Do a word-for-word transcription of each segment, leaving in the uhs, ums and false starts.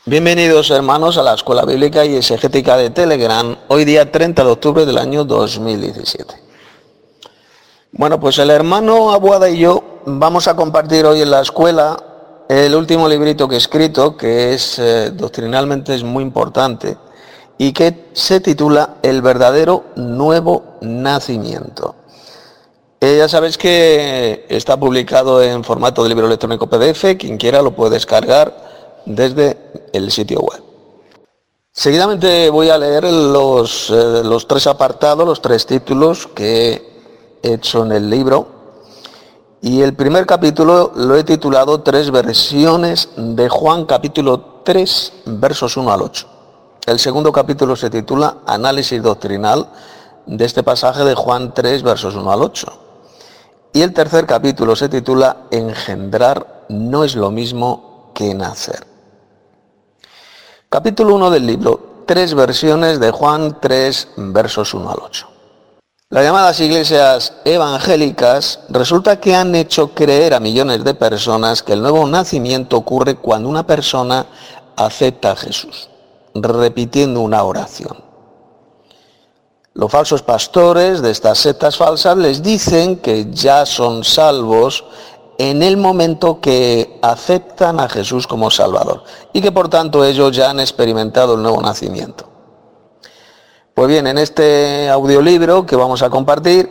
Bienvenidos hermanos a la Escuela Bíblica y Exegética de Telegram, hoy día treinta de octubre del año dos mil diecisiete. Bueno, pues el hermano Abuada y yo vamos a compartir hoy en la escuela el último librito que he escrito, que es eh, doctrinalmente es muy importante y que se titula El verdadero nuevo nacimiento. Eh, ya sabéis que está publicado en formato de libro electrónico P D F, quien quiera lo puede descargar desde el sitio web. Seguidamente voy a leer los, eh, los tres apartados, los tres títulos que he hecho en el libro. Y el primer capítulo lo he titulado Tres versiones de Juan, capítulo tres, versos uno al ocho. El segundo capítulo se titula Análisis doctrinal de este pasaje de Juan tres, versos uno al ocho. Y el tercer capítulo se titula Engendrar no es lo mismo que nacer. Capítulo uno del libro, tres versiones de Juan tres, versos uno al ocho. Las llamadas iglesias evangélicas resulta que han hecho creer a millones de personas que el nuevo nacimiento ocurre cuando una persona acepta a Jesús, repitiendo una oración. Los falsos pastores de estas sectas falsas les dicen que ya son salvos en el momento que aceptan a Jesús como Salvador y que por tanto ellos ya han experimentado el nuevo nacimiento. Pues bien, en este audiolibro que vamos a compartir,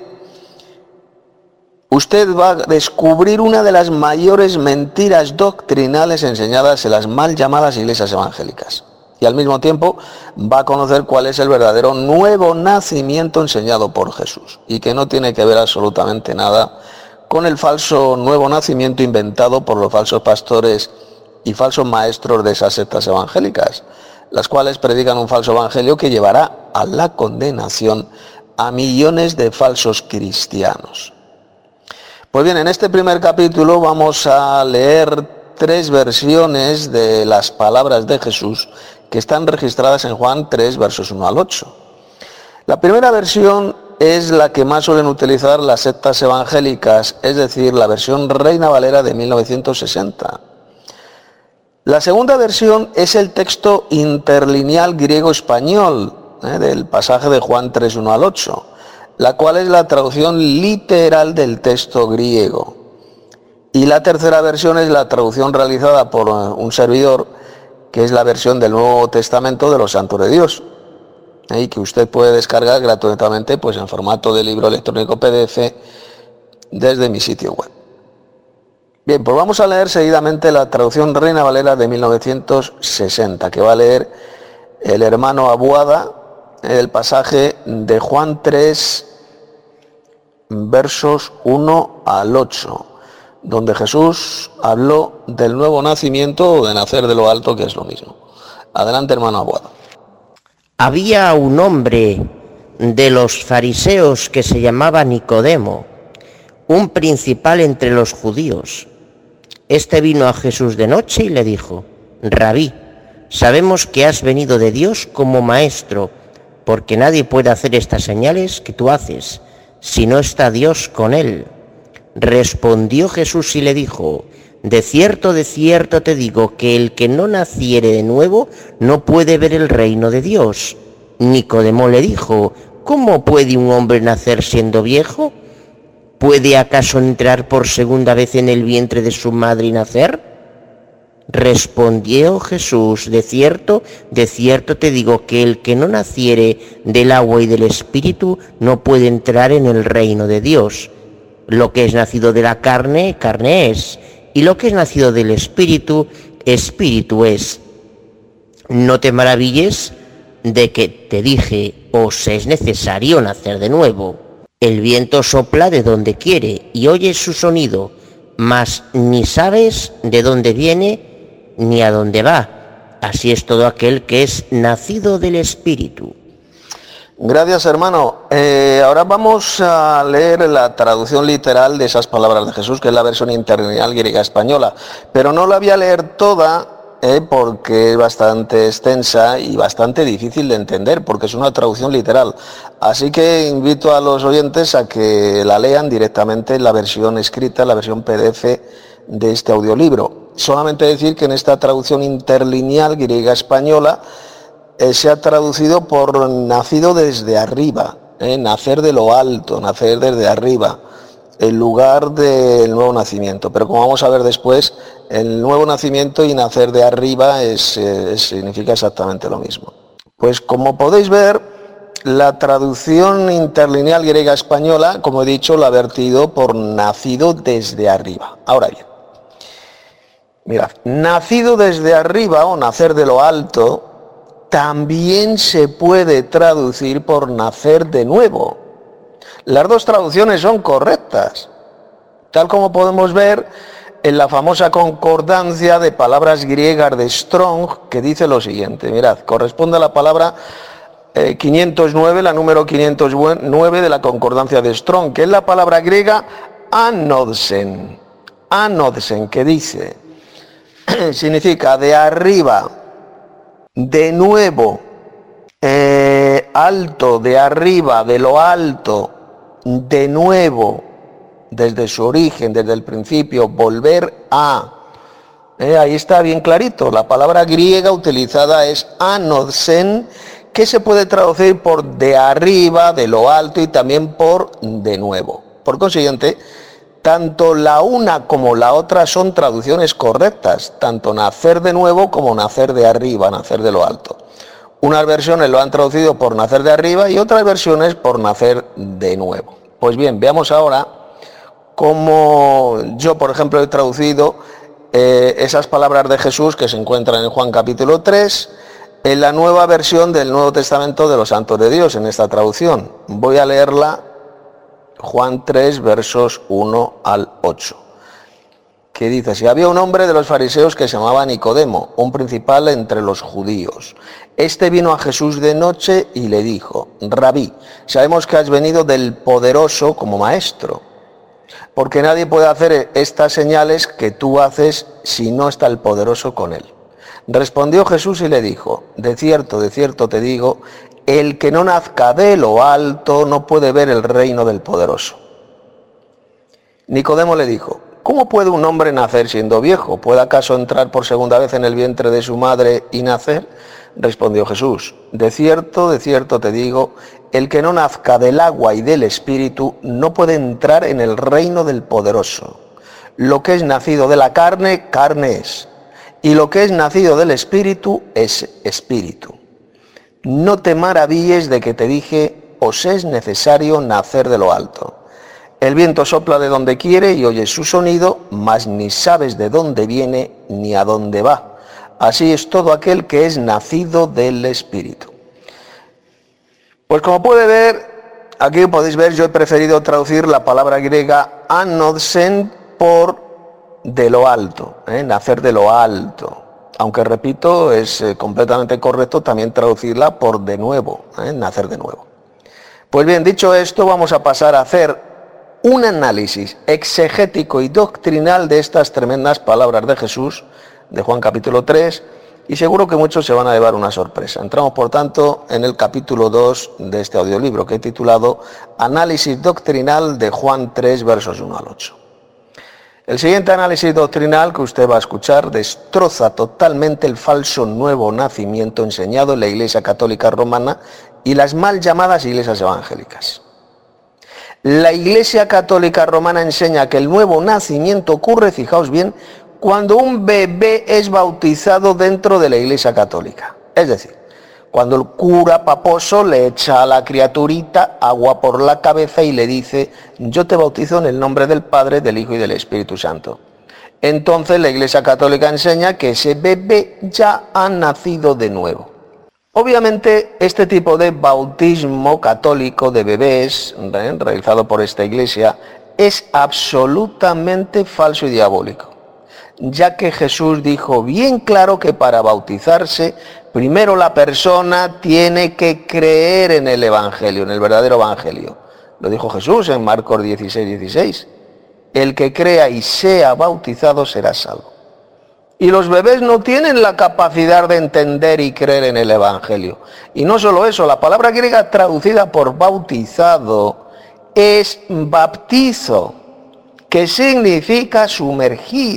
usted va a descubrir una de las mayores mentiras doctrinales enseñadas en las mal llamadas iglesias evangélicas. Y al mismo tiempo va a conocer cuál es el verdadero nuevo nacimiento enseñado por Jesús y que no tiene que ver absolutamente nada con el falso nuevo nacimiento inventado por los falsos pastores y falsos maestros de esas sectas evangélicas, las cuales predican un falso evangelio que llevará a la condenación a millones de falsos cristianos. Pues bien, en este primer capítulo vamos a leer tres versiones de las palabras de Jesús que están registradas en Juan tres, versos uno al ocho. La primera versión es la que más suelen utilizar las sectas evangélicas, es decir, la versión Reina Valera de mil novecientos sesenta. La segunda versión es el texto interlineal griego-español ¿eh? del pasaje de Juan tres, uno al ocho, la cual es la traducción literal del texto griego. Y la tercera versión es la traducción realizada por un servidor, que es la versión del Nuevo Testamento de los Santos de Dios, ¿eh? y que usted puede descargar gratuitamente pues, en formato de libro electrónico P D F desde mi sitio web. Bien, pues vamos a leer seguidamente la traducción Reina Valera de mil novecientos sesenta, que va a leer el hermano Abuada, el pasaje de Juan tres, versos uno al ocho, donde Jesús habló del nuevo nacimiento o de nacer de lo alto, que es lo mismo. Adelante, hermano Abuada. Había un hombre de los fariseos que se llamaba Nicodemo, un principal entre los judíos. Este vino a Jesús de noche y le dijo: Rabí, sabemos que has venido de Dios como maestro, porque nadie puede hacer estas señales que tú haces, si no está Dios con él. Respondió Jesús y le dijo: De cierto, de cierto te digo que el que no naciere de nuevo no puede ver el reino de Dios. Nicodemo le dijo: ¿Cómo puede un hombre nacer siendo viejo? ¿Puede acaso entrar por segunda vez en el vientre de su madre y nacer? Respondió Jesús: De cierto, de cierto te digo que el que no naciere del agua y del Espíritu no puede entrar en el reino de Dios. Lo que es nacido de la carne, carne es, y lo que es nacido del Espíritu, Espíritu es. No te maravilles de que te dije: os es necesario nacer de nuevo. El viento sopla de donde quiere y oyes su sonido, mas ni sabes de dónde viene ni a dónde va. Así es todo aquel que es nacido del Espíritu. Gracias, hermano. Eh, ahora vamos a leer la traducción literal de esas palabras de Jesús, que es la versión interlineal griega española, pero no la voy a leer toda eh, porque es bastante extensa y bastante difícil de entender, porque es una traducción literal. Así que invito a los oyentes a que la lean directamente en la versión escrita, la versión P D F de este audiolibro. solamente decir que en esta traducción interlineal griega-española eh, se ha traducido por nacido desde arriba, eh, nacer de lo alto, nacer desde arriba, en lugar del nuevo nacimiento. Pero como vamos a ver después, el nuevo nacimiento y nacer de arriba es, eh, significa exactamente lo mismo. Pues como podéis ver, la traducción interlineal griega-española, como he dicho, la ha vertido por nacido desde arriba. Ahora bien, mirad, nacido desde arriba o nacer de lo alto también se puede traducir por nacer de nuevo. Las dos traducciones son correctas, tal como podemos ver en la famosa concordancia de palabras griegas de Strong, que dice lo siguiente. Mirad, corresponde a la palabra eh, quinientos nueve, la número quinientos nueve de la concordancia de Strong, que es la palabra griega anodsen, anodsen, que dice, significa de arriba, de nuevo, eh, alto, de arriba, de lo alto, de nuevo, desde su origen, desde el principio, volver a. Eh, ahí está bien clarito, la palabra griega utilizada es anodsen, que se puede traducir por de arriba, de lo alto y también por de nuevo. Por consiguiente, tanto la una como la otra son traducciones correctas, tanto nacer de nuevo como nacer de arriba, nacer de lo alto. Unas versiones lo han traducido por nacer de arriba y otras versiones por nacer de nuevo. Pues bien, veamos ahora cómo yo, por ejemplo, he traducido eh, esas palabras de Jesús que se encuentran en Juan capítulo tres, en la nueva versión del Nuevo Testamento de los Santos de Dios, en esta traducción. Voy a leerla, Juan tres, versos uno al ocho. Que dice, si había un hombre de los fariseos que se llamaba Nicodemo, un principal entre los judíos. Este vino a Jesús de noche y le dijo, Rabí, sabemos que has venido del Poderoso como maestro, porque nadie puede hacer estas señales que tú haces si no está el Poderoso con él. Respondió Jesús y le dijo, de cierto, de cierto te digo, el que no nazca de lo alto no puede ver el reino del Poderoso. Nicodemo le dijo, ¿cómo puede un hombre nacer siendo viejo? ¿Puede acaso entrar por segunda vez en el vientre de su madre y nacer? Respondió Jesús, de cierto, de cierto te digo, el que no nazca del agua y del Espíritu no puede entrar en el reino del Poderoso. Lo que es nacido de la carne, carne es, y lo que es nacido del Espíritu es Espíritu. No te maravilles de que te dije, os es necesario nacer de lo alto. El viento sopla de donde quiere y oyes su sonido, mas ni sabes de dónde viene ni a dónde va. Así es todo aquel que es nacido del Espíritu. Pues como puede ver, aquí podéis ver, yo he preferido traducir la palabra griega anodsen por de lo alto, ¿eh? nacer de lo alto. Aunque repito, es eh, completamente correcto también traducirla por de nuevo, ¿eh? nacer de nuevo. Pues bien, dicho esto, vamos a pasar a hacer un análisis exegético y doctrinal de estas tremendas palabras de Jesús, de Juan capítulo tres, y seguro que muchos se van a llevar una sorpresa. Entramos, por tanto, en el capítulo dos de este audiolibro, que he titulado Análisis doctrinal de Juan tres, versos uno al ocho. El siguiente análisis doctrinal que usted va a escuchar destroza totalmente el falso nuevo nacimiento enseñado en la Iglesia Católica Romana y las mal llamadas iglesias evangélicas. La Iglesia Católica Romana enseña que el nuevo nacimiento ocurre, fijaos bien, cuando un bebé es bautizado dentro de la Iglesia Católica. Es decir, cuando el cura paposo le echa a la criaturita agua por la cabeza y le dice, yo te bautizo en el nombre del Padre, del Hijo y del Espíritu Santo. Entonces la Iglesia Católica enseña que ese bebé ya ha nacido de nuevo. Obviamente, este tipo de bautismo católico de bebés, ¿eh? realizado por esta iglesia, es absolutamente falso y diabólico, ya que Jesús dijo bien claro que para bautizarse, primero la persona tiene que creer en el Evangelio, en el verdadero Evangelio. Lo dijo Jesús en Marcos dieciséis, dieciséis. El que crea y sea bautizado será salvo. Y los bebés no tienen la capacidad de entender y creer en el Evangelio. Y no solo eso, la palabra griega traducida por bautizado es baptizo, que significa sumergir,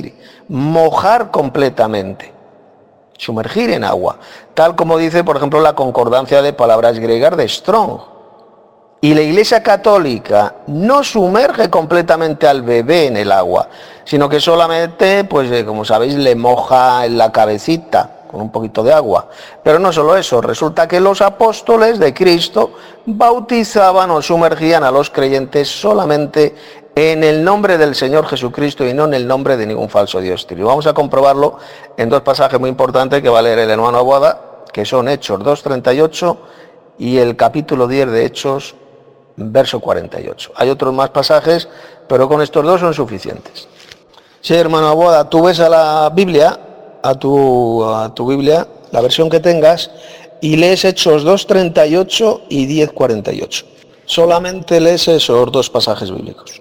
mojar completamente, sumergir en agua, tal como dice, por ejemplo, la concordancia de palabras griegas de Strong. Y la Iglesia Católica no sumerge completamente al bebé en el agua, sino que solamente, pues como sabéis, le moja en la cabecita con un poquito de agua. Pero no solo eso, resulta que los apóstoles de Cristo bautizaban o sumergían a los creyentes solamente en el nombre del Señor Jesucristo y no en el nombre de ningún falso dios. Y vamos a comprobarlo en dos pasajes muy importantes que va a leer el hermano Aguada, que son Hechos dos treinta y ocho y el capítulo diez de Hechos, verso cuarenta y ocho. Hay otros más pasajes, pero con estos dos son suficientes. Sí, hermano Aguada, tú ves a la Biblia, a tu, a tu Biblia, la versión que tengas, y lees Hechos dos treinta y ocho y diez cuarenta y ocho. Solamente lees esos dos pasajes bíblicos.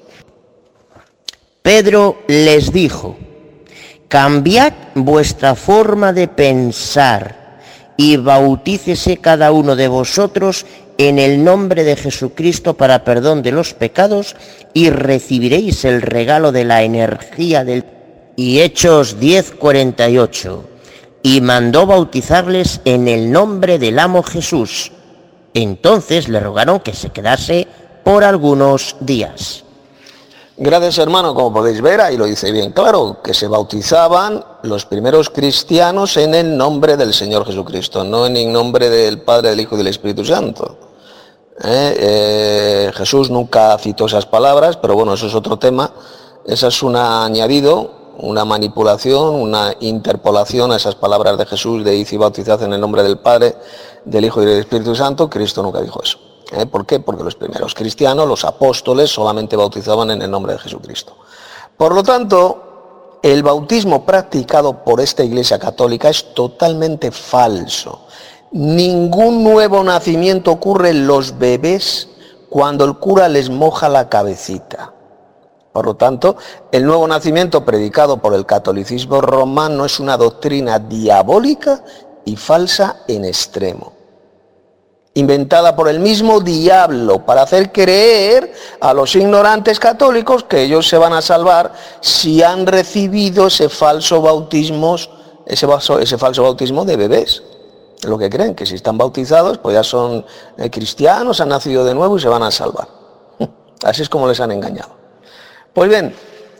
Pedro les dijo: cambiad vuestra forma de pensar y bautícese cada uno de vosotros en el nombre de Jesucristo para perdón de los pecados y recibiréis el regalo de la energía del... Y Hechos diez cuarenta y ocho. Y mandó bautizarles en el nombre del amo Jesús. Entonces le rogaron que se quedase por algunos días. Gracias, hermano. Como podéis ver, ahí lo dice bien claro, que se bautizaban los primeros cristianos en el nombre del Señor Jesucristo, no en el nombre del Padre, del Hijo y del Espíritu Santo. Eh, eh, Jesús nunca citó esas palabras, pero bueno, eso es otro tema. Esa es un añadido, una manipulación, una interpolación a esas palabras de Jesús de id y bautizad en el nombre del Padre, del Hijo y del Espíritu Santo. Cristo nunca dijo eso. ¿Eh? ¿Por qué? Porque los primeros cristianos, los apóstoles, solamente bautizaban en el nombre de Jesucristo. Por lo tanto, el bautismo practicado por esta Iglesia Católica es totalmente falso. Ningún nuevo nacimiento ocurre en los bebés cuando el cura les moja la cabecita. Por lo tanto, el nuevo nacimiento predicado por el catolicismo romano es una doctrina diabólica y falsa en extremo, inventada por el mismo diablo para hacer creer a los ignorantes católicos que ellos se van a salvar si han recibido ese falso bautismo, ese falso, ese falso bautismo de bebés. Lo que creen, que si están bautizados, pues ya son eh, cristianos, han nacido de nuevo y se van a salvar. Así es como les han engañado. Pues bien,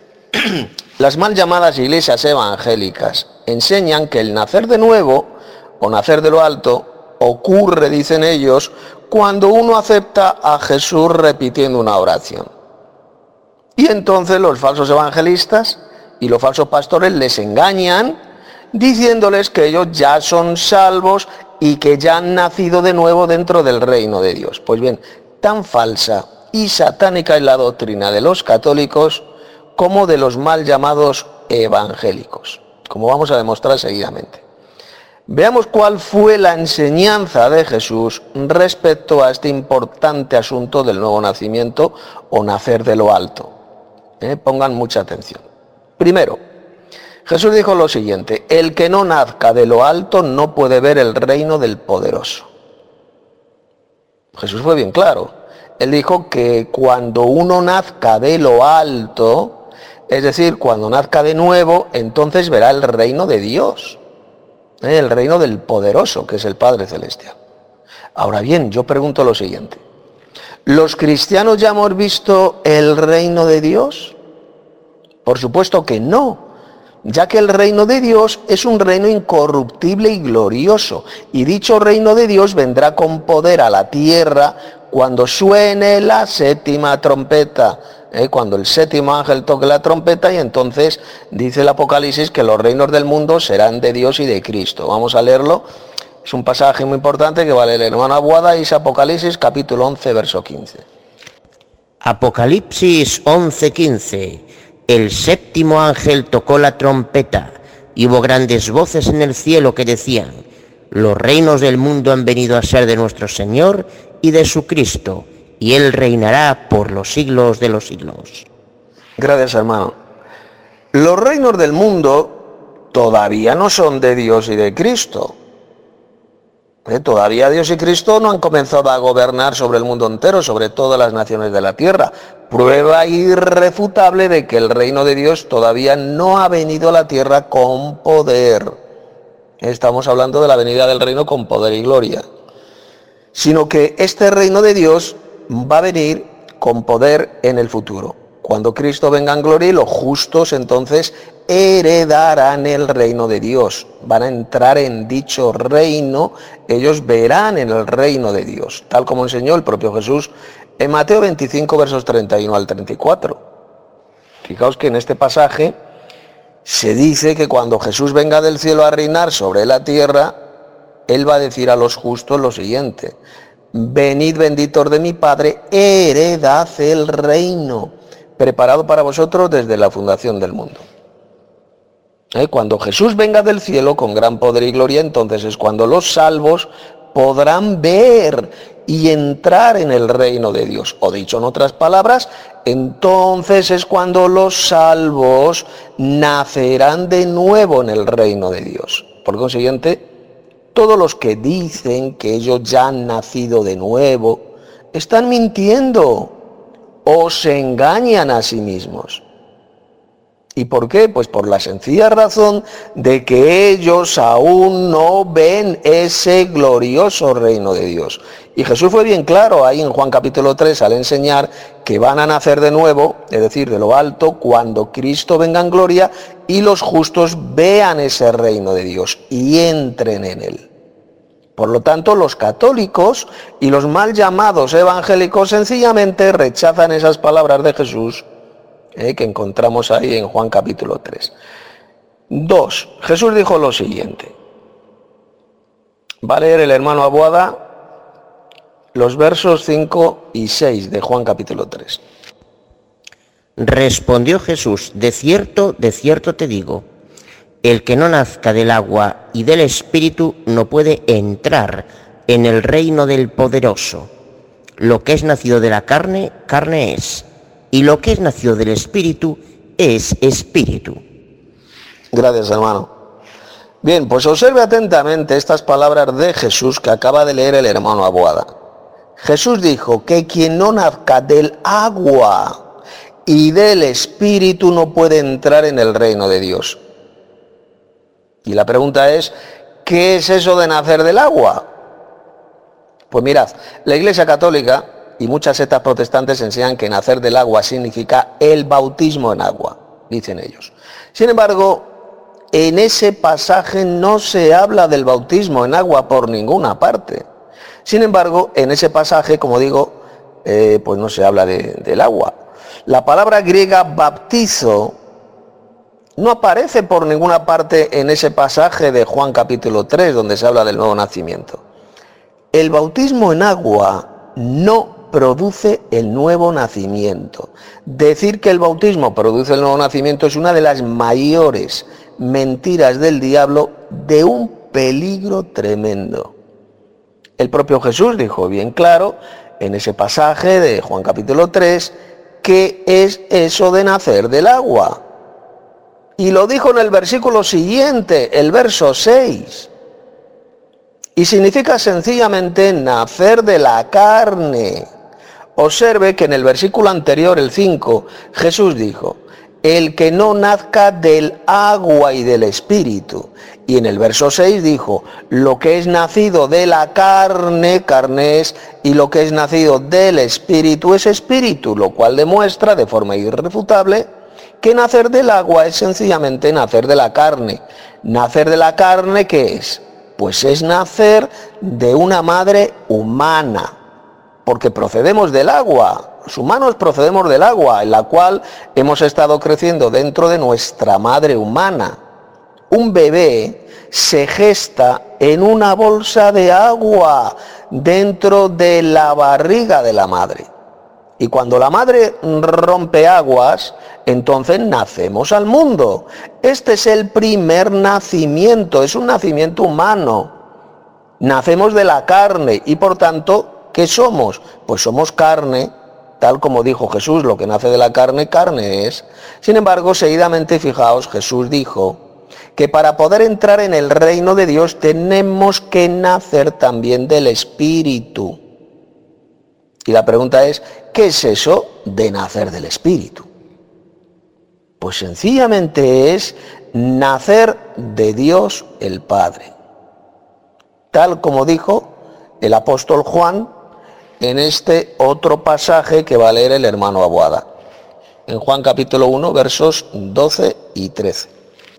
las mal llamadas iglesias evangélicas enseñan que el nacer de nuevo o nacer de lo alto ocurre, dicen ellos, cuando uno acepta a Jesús repitiendo una oración. Y entonces los falsos evangelistas y los falsos pastores les engañan diciéndoles que ellos ya son salvos y que ya han nacido de nuevo dentro del reino de Dios. Pues bien, tan falsa y satánica es la doctrina de los católicos como de los mal llamados evangélicos, como vamos a demostrar seguidamente. Veamos cuál fue la enseñanza de Jesús respecto a este importante asunto del nuevo nacimiento o nacer de lo alto. ¿Eh? Pongan mucha atención. Primero, Jesús dijo lo siguiente: el que no nazca de lo alto no puede ver el reino del poderoso. Jesús fue bien claro. Él dijo que cuando uno nazca de lo alto, es decir, cuando nazca de nuevo, entonces verá el reino de Dios. El reino del poderoso, que es el Padre Celestial. Ahora bien, yo pregunto lo siguiente: ¿los cristianos ya hemos visto el reino de Dios? Por supuesto que no, ya que el reino de Dios es un reino incorruptible y glorioso, y dicho reino de Dios vendrá con poder a la tierra cuando suene la séptima trompeta. ¿Eh? Cuando el séptimo ángel toque la trompeta, y entonces dice el Apocalipsis que los reinos del mundo serán de Dios y de Cristo. Vamos a leerlo, es un pasaje muy importante que va a leer el hermano Aguada, y es Apocalipsis capítulo once, verso quince. Apocalipsis once, quince. El séptimo ángel tocó la trompeta, y hubo grandes voces en el cielo que decían: los reinos del mundo han venido a ser de nuestro Señor y de su Cristo, y Él reinará por los siglos de los siglos. Gracias, hermano. Los reinos del mundo todavía no son de Dios y de Cristo. ¿Eh? Todavía Dios y Cristo no han comenzado a gobernar sobre el mundo entero, sobre todas las naciones de la tierra. Prueba irrefutable de que el reino de Dios todavía no ha venido a la tierra con poder. Estamos hablando de la venida del reino con poder y gloria. Sino que este reino de Dios va a venir con poder en el futuro. Cuando Cristo venga en gloria, y los justos entonces heredarán el reino de Dios. Van a entrar en dicho reino, ellos verán en el reino de Dios, tal como enseñó el propio Jesús en Mateo veinticinco, versos treinta y uno al treinta y cuatro. Fijaos que en este pasaje se dice que cuando Jesús venga del cielo a reinar sobre la tierra, Él va a decir a los justos lo siguiente: venid benditos de mi Padre, heredad el reino preparado para vosotros desde la fundación del mundo. ¿Eh? Cuando Jesús venga del cielo con gran poder y gloria, entonces es cuando los salvos podrán ver y entrar en el reino de Dios. O dicho en otras palabras, entonces es cuando los salvos nacerán de nuevo en el reino de Dios. Por consiguiente, todos los que dicen que ellos ya han nacido de nuevo están mintiendo o se engañan a sí mismos. ¿Y por qué? Pues por la sencilla razón de que ellos aún no ven ese glorioso reino de Dios. Y Jesús fue bien claro ahí en Juan capítulo tres al enseñar que van a nacer de nuevo, es decir, de lo alto, cuando Cristo venga en gloria y los justos vean ese reino de Dios y entren en él. Por lo tanto, los católicos y los mal llamados evangélicos sencillamente rechazan esas palabras de Jesús Eh, que encontramos ahí en Juan capítulo tres. Dos, Jesús dijo lo siguiente. Va a leer el hermano Aboada los versos cinco y seis de Juan capítulo tres. Respondió Jesús: de cierto, de cierto te digo, el que no nazca del agua y del Espíritu no puede entrar en el reino del poderoso. Lo que es nacido de la carne, carne es, y lo que es nacido del Espíritu es Espíritu. Gracias, hermano. Bien, pues observe atentamente estas palabras de Jesús que acaba de leer el hermano Aboada. Jesús dijo que quien no nazca del agua y del Espíritu no puede entrar en el reino de Dios. Y la pregunta es, ¿qué es eso de nacer del agua? Pues mirad, la Iglesia Católica y muchas sectas protestantes enseñan que nacer del agua significa el bautismo en agua, dicen ellos. Sin embargo, en ese pasaje no se habla del bautismo en agua por ninguna parte. Sin embargo, en ese pasaje, como digo, eh, pues no se habla de, del agua. La palabra griega baptizo no aparece por ninguna parte en ese pasaje de Juan capítulo tres, donde se habla del nuevo nacimiento. El bautismo en agua no produce el nuevo nacimiento. Decir que el bautismo produce el nuevo nacimiento es una de las mayores mentiras del diablo, de un peligro tremendo. El propio Jesús dijo bien claro en ese pasaje de Juan capítulo tres, ¿qué es eso de nacer del agua? Y lo dijo en el versículo siguiente, el verso seis. Y significa sencillamente nacer de la carne. Observe que en el versículo anterior, el cinco, Jesús dijo, el que no nazca del agua y del Espíritu. Y en el verso seis dijo, lo que es nacido de la carne, carne es, y lo que es nacido del Espíritu es Espíritu, lo cual demuestra de forma irrefutable que nacer del agua es sencillamente nacer de la carne. Nacer de la carne, ¿qué es? Pues es nacer de una madre humana, porque procedemos del agua. Los humanos procedemos del agua, en la cual hemos estado creciendo dentro de nuestra madre humana. Un bebé se gesta en una bolsa de agua dentro de la barriga de la madre. Y cuando la madre rompe aguas, entonces nacemos al mundo. Este es el primer nacimiento, es un nacimiento humano. Nacemos de la carne y por tanto, ¿qué somos? Pues somos carne, tal como dijo Jesús, lo que nace de la carne, carne es. Sin embargo, seguidamente, fijaos, Jesús dijo que para poder entrar en el reino de Dios tenemos que nacer también del Espíritu. Y la pregunta es, ¿qué es eso de nacer del Espíritu? Pues sencillamente es nacer de Dios el Padre. Tal como dijo el apóstol Juan en este otro pasaje que va a leer el hermano Abuada. En Juan capítulo uno, versos doce y trece.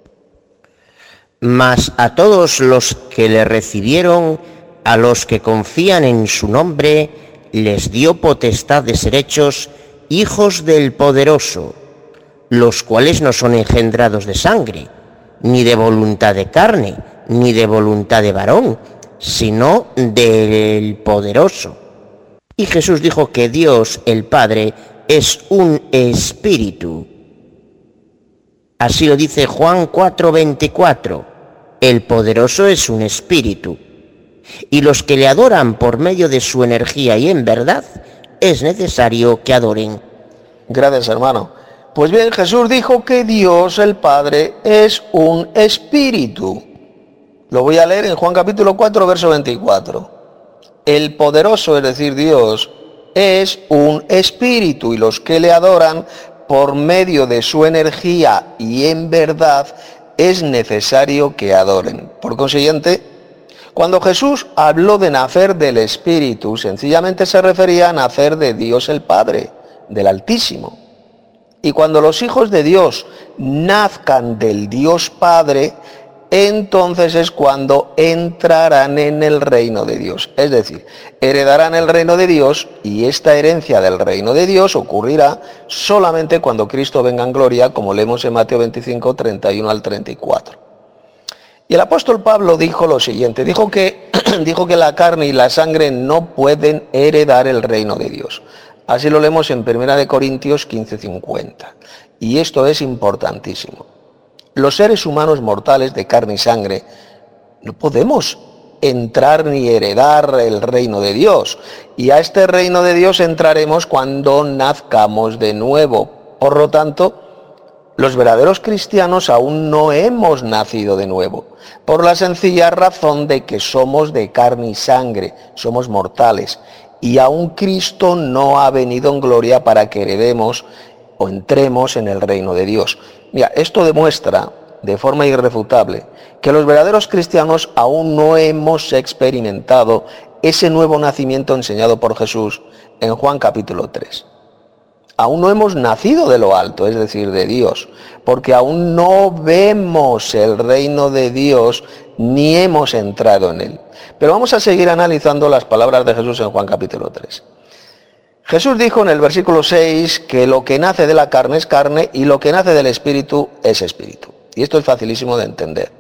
Mas a todos los que le recibieron, a los que confían en su nombre, les dio potestad de ser hechos hijos del Poderoso, los cuales no son engendrados de sangre, ni de voluntad de carne, ni de voluntad de varón, sino del Poderoso. Y Jesús dijo que Dios, el Padre, es un espíritu. Así lo dice Juan cuatro veinticuatro. El Poderoso es un espíritu. Y los que le adoran por medio de su energía y en verdad, es necesario que adoren. Gracias, hermano. Pues bien, Jesús dijo que Dios, el Padre, es un espíritu. Lo voy a leer en Juan capítulo cuatro, verso veinticuatro. El Poderoso, es decir, Dios, es un espíritu, y los que le adoran por medio de su energía y en verdad es necesario que adoren. Por consiguiente, cuando Jesús habló de nacer del Espíritu, sencillamente se refería a nacer de Dios el Padre, del Altísimo. Y cuando los hijos de Dios nazcan del Dios Padre, entonces es cuando entrarán en el reino de Dios. Es decir, heredarán el reino de Dios, y esta herencia del reino de Dios ocurrirá solamente cuando Cristo venga en gloria, como leemos en Mateo veinticinco, treinta y uno al treinta y cuatro. Y el apóstol Pablo dijo lo siguiente, dijo que, dijo que la carne y la sangre no pueden heredar el reino de Dios. Así lo leemos en primera de Corintios quince, cincuenta. Y esto es importantísimo. Los seres humanos mortales de carne y sangre no podemos entrar ni heredar el reino de Dios. Y a este reino de Dios entraremos cuando nazcamos de nuevo. Por lo tanto, los verdaderos cristianos aún no hemos nacido de nuevo, por la sencilla razón de que somos de carne y sangre, somos mortales, y aún Cristo no ha venido en gloria para que heredemos o entremos en el reino de Dios. Mira, esto demuestra de forma irrefutable que los verdaderos cristianos aún no hemos experimentado ese nuevo nacimiento enseñado por Jesús en Juan capítulo tres. Aún no hemos nacido de lo alto, es decir, de Dios, porque aún no vemos el reino de Dios ni hemos entrado en él. Pero vamos a seguir analizando las palabras de Jesús en Juan capítulo tres. Jesús dijo en el versículo seis que lo que nace de la carne es carne y lo que nace del espíritu es espíritu. Y esto es facilísimo de entender.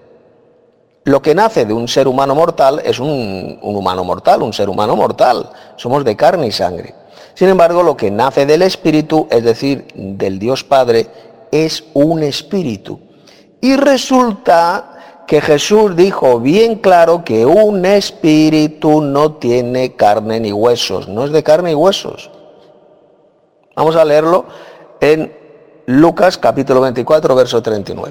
Lo que nace de un ser humano mortal es un, un humano mortal, un ser humano mortal. Somos de carne y sangre. Sin embargo, lo que nace del Espíritu, es decir, del Dios Padre, es un espíritu. Y resulta que Jesús dijo bien claro que un espíritu no tiene carne ni huesos, no es de carne y huesos. Vamos a leerlo en Lucas capítulo veinticuatro, verso treinta y nueve.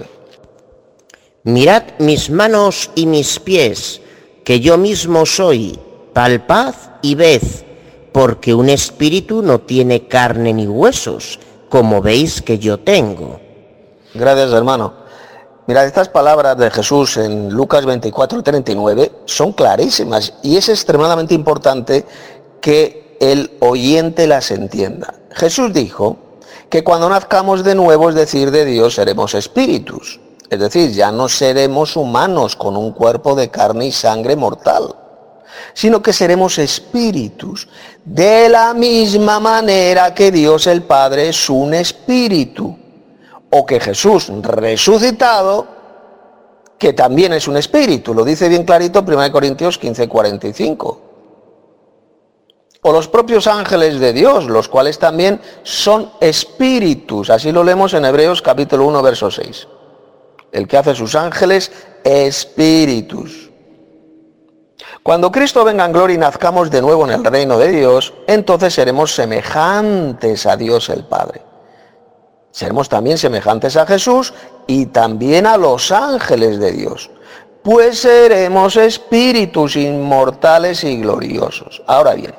Mirad mis manos y mis pies, que yo mismo soy, palpad y ved, porque un espíritu no tiene carne ni huesos, como veis que yo tengo. Gracias, hermano. Mirad, estas palabras de Jesús en Lucas veinticuatro, treinta y nueve son clarísimas y es extremadamente importante que el oyente las entienda. Jesús dijo que cuando nazcamos de nuevo, es decir, de Dios, seremos espíritus. Es decir, ya no seremos humanos con un cuerpo de carne y sangre mortal, sino que seremos espíritus, de la misma manera que Dios el Padre es un espíritu, o que Jesús resucitado, que también es un espíritu, lo dice bien clarito primera de Corintios quince, cuarenta y cinco. O los propios ángeles de Dios, los cuales también son espíritus, así lo leemos en Hebreos capítulo uno, verso seis. El que hace sus ángeles espíritus. Cuando Cristo venga en gloria y nazcamos de nuevo en el reino de Dios, entonces seremos semejantes a Dios el Padre. Seremos también semejantes a Jesús y también a los ángeles de Dios, pues seremos espíritus inmortales y gloriosos. Ahora bien,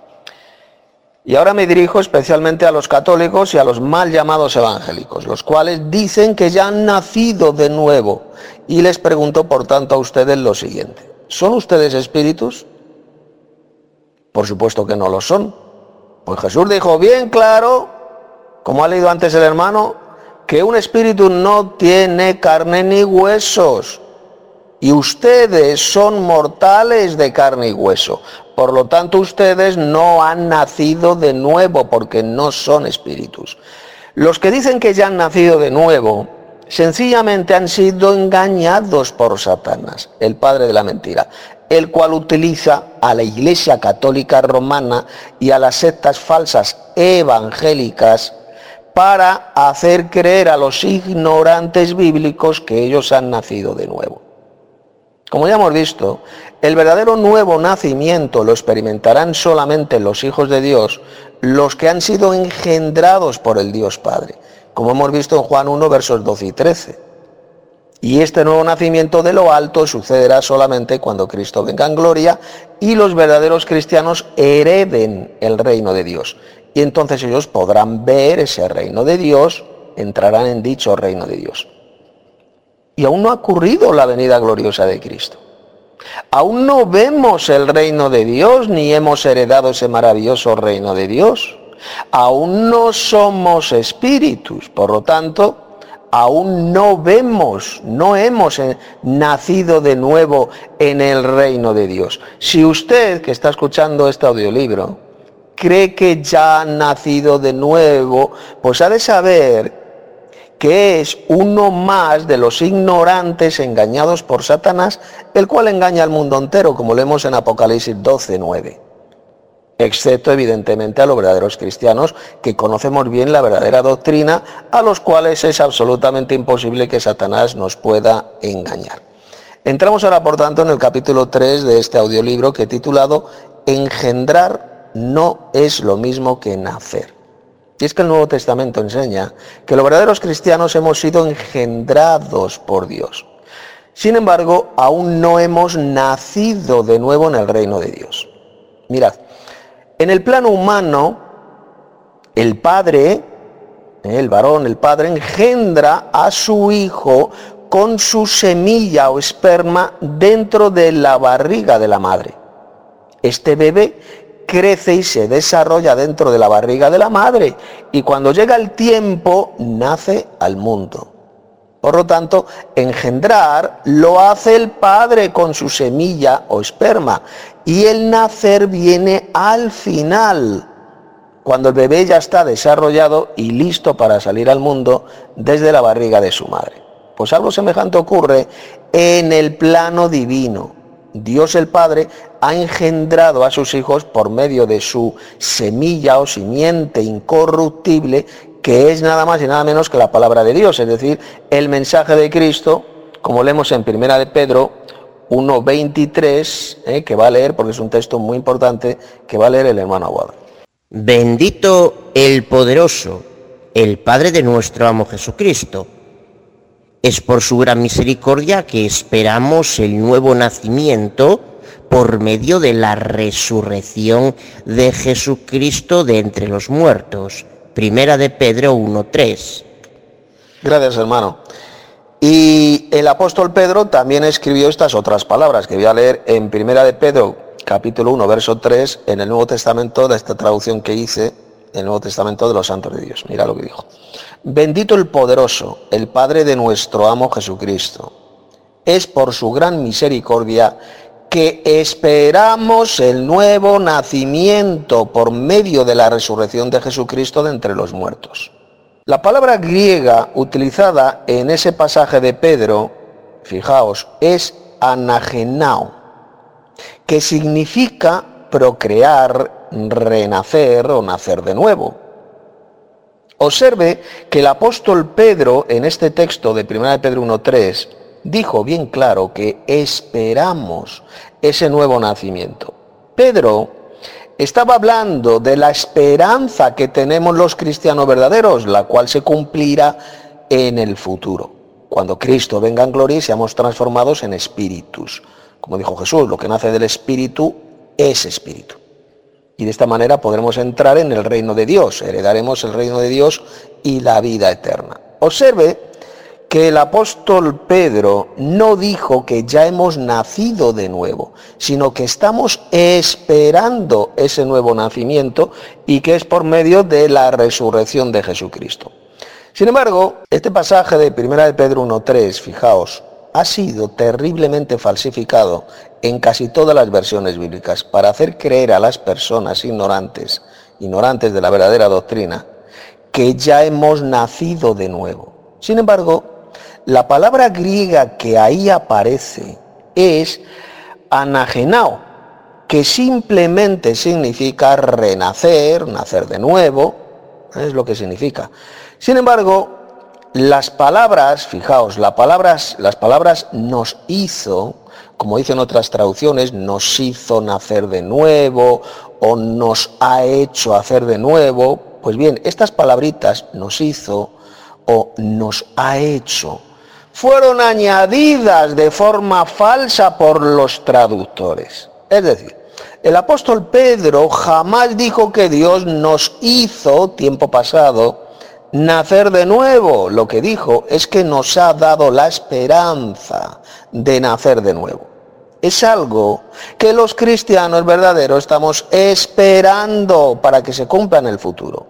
y ahora me dirijo especialmente a los católicos y a los mal llamados evangélicos, los cuales dicen que ya han nacido de nuevo. Y les pregunto, por tanto, a ustedes lo siguiente: ¿son ustedes espíritus? Por supuesto que no lo son. Pues Jesús dijo bien claro, como ha leído antes el hermano, que un espíritu no tiene carne ni huesos. Y ustedes son mortales de carne y hueso. Por lo tanto, ustedes no han nacido de nuevo porque no son espíritus. Los que dicen que ya han nacido de nuevo, sencillamente han sido engañados por Satanás, el padre de la mentira, el cual utiliza a la Iglesia Católica Romana y a las sectas falsas evangélicas para hacer creer a los ignorantes bíblicos que ellos han nacido de nuevo. Como ya hemos visto, el verdadero nuevo nacimiento lo experimentarán solamente los hijos de Dios, los que han sido engendrados por el Dios Padre, como hemos visto en Juan uno, versos doce y trece. Y este nuevo nacimiento de lo alto sucederá solamente cuando Cristo venga en gloria y los verdaderos cristianos hereden el reino de Dios. Y entonces ellos podrán ver ese reino de Dios, entrarán en dicho reino de Dios. Y aún no ha ocurrido la venida gloriosa de Cristo. Aún no vemos el reino de Dios, ni hemos heredado ese maravilloso reino de Dios. Aún no somos espíritus, por lo tanto, aún no vemos, no hemos nacido de nuevo en el reino de Dios. Si usted, que está escuchando este audiolibro, cree que ya ha nacido de nuevo, pues ha de saber que es uno más de los ignorantes engañados por Satanás, el cual engaña al mundo entero, como leemos en Apocalipsis doce, nueve. Excepto evidentemente a los verdaderos cristianos, que conocemos bien la verdadera doctrina, a los cuales es absolutamente imposible que Satanás nos pueda engañar. Entramos ahora, por tanto, en el capítulo tres de este audiolibro, que he titulado Engendrar no es lo mismo que nacer. Y es que el Nuevo Testamento enseña que los verdaderos cristianos hemos sido engendrados por Dios. Sin embargo, aún no hemos nacido de nuevo en el reino de Dios. Mirad, en el plano humano, el padre, el varón, el padre, engendra a su hijo con su semilla o esperma dentro de la barriga de la madre. Este bebé crece y se desarrolla dentro de la barriga de la madre, y cuando llega el tiempo, nace al mundo. Por lo tanto, engendrar lo hace el padre con su semilla o esperma, y el nacer viene al final, cuando el bebé ya está desarrollado y listo para salir al mundo desde la barriga de su madre. Pues algo semejante ocurre en el plano divino. Dios el Padre ha engendrado a sus hijos por medio de su semilla o simiente incorruptible, que es nada más y nada menos que la palabra de Dios, es decir, el mensaje de Cristo, como leemos en Primera de Pedro uno veintitrés, eh, que va a leer, porque es un texto muy importante, que va a leer el hermano Aguado. Bendito el poderoso, el Padre de nuestro amo Jesucristo. Es por su gran misericordia que esperamos el nuevo nacimiento por medio de la resurrección de Jesucristo de entre los muertos. Primera de Pedro uno tres. Gracias, hermano. Y el apóstol Pedro también escribió estas otras palabras que voy a leer en Primera de Pedro, capítulo uno, verso tres, en el Nuevo Testamento, de esta traducción que hice, el Nuevo Testamento de los santos de Dios. Mira lo que dijo. Bendito el poderoso, el Padre de nuestro amo Jesucristo. Es por su gran misericordia que esperamos el nuevo nacimiento por medio de la resurrección de Jesucristo de entre los muertos. La palabra griega utilizada en ese pasaje de Pedro, fijaos, es anagenao, que significa procrear, renacer o nacer de nuevo. Observe que el apóstol Pedro, en este texto de Primera de Pedro uno tres, dijo bien claro que esperamos ese nuevo nacimiento. Pedro estaba hablando de la esperanza que tenemos los cristianos verdaderos, la cual se cumplirá en el futuro, cuando Cristo venga en gloria y seamos transformados en espíritus. Como dijo Jesús, lo que nace del espíritu es espíritu. Y de esta manera podremos entrar en el reino de Dios, heredaremos el reino de Dios y la vida eterna. Observe que el apóstol Pedro no dijo que ya hemos nacido de nuevo, sino que estamos esperando ese nuevo nacimiento y que es por medio de la resurrección de Jesucristo. Sin embargo, este pasaje de primera de Pedro uno tres, fijaos, ha sido terriblemente falsificado en casi todas las versiones bíblicas para hacer creer a las personas ignorantes, ignorantes de la verdadera doctrina, que ya hemos nacido de nuevo. Sin embargo, la palabra griega que ahí aparece es anagenao, que simplemente significa renacer, nacer de nuevo, es lo que significa. Sin embargo, las palabras, fijaos, las palabras, las palabras nos hizo, como dicen otras traducciones, nos hizo nacer de nuevo o nos ha hecho hacer de nuevo. Pues bien, estas palabritas, nos hizo o nos ha hecho, fueron añadidas de forma falsa por los traductores. Es decir, el apóstol Pedro jamás dijo que Dios nos hizo, tiempo pasado, nacer de nuevo. Lo que dijo es que nos ha dado la esperanza de nacer de nuevo. Es algo que los cristianos verdaderos estamos esperando para que se cumpla en el futuro.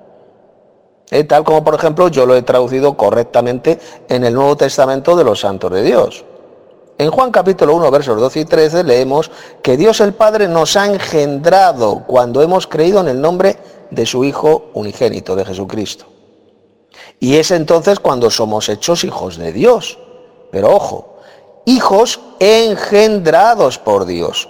Eh, tal como, por ejemplo, yo lo he traducido correctamente en el Nuevo Testamento de los santos de Dios. En Juan capítulo uno, versos doce y trece, leemos que Dios el Padre nos ha engendrado cuando hemos creído en el nombre de su Hijo unigénito, de Jesucristo. Y es entonces cuando somos hechos hijos de Dios. Pero ojo, hijos engendrados por Dios.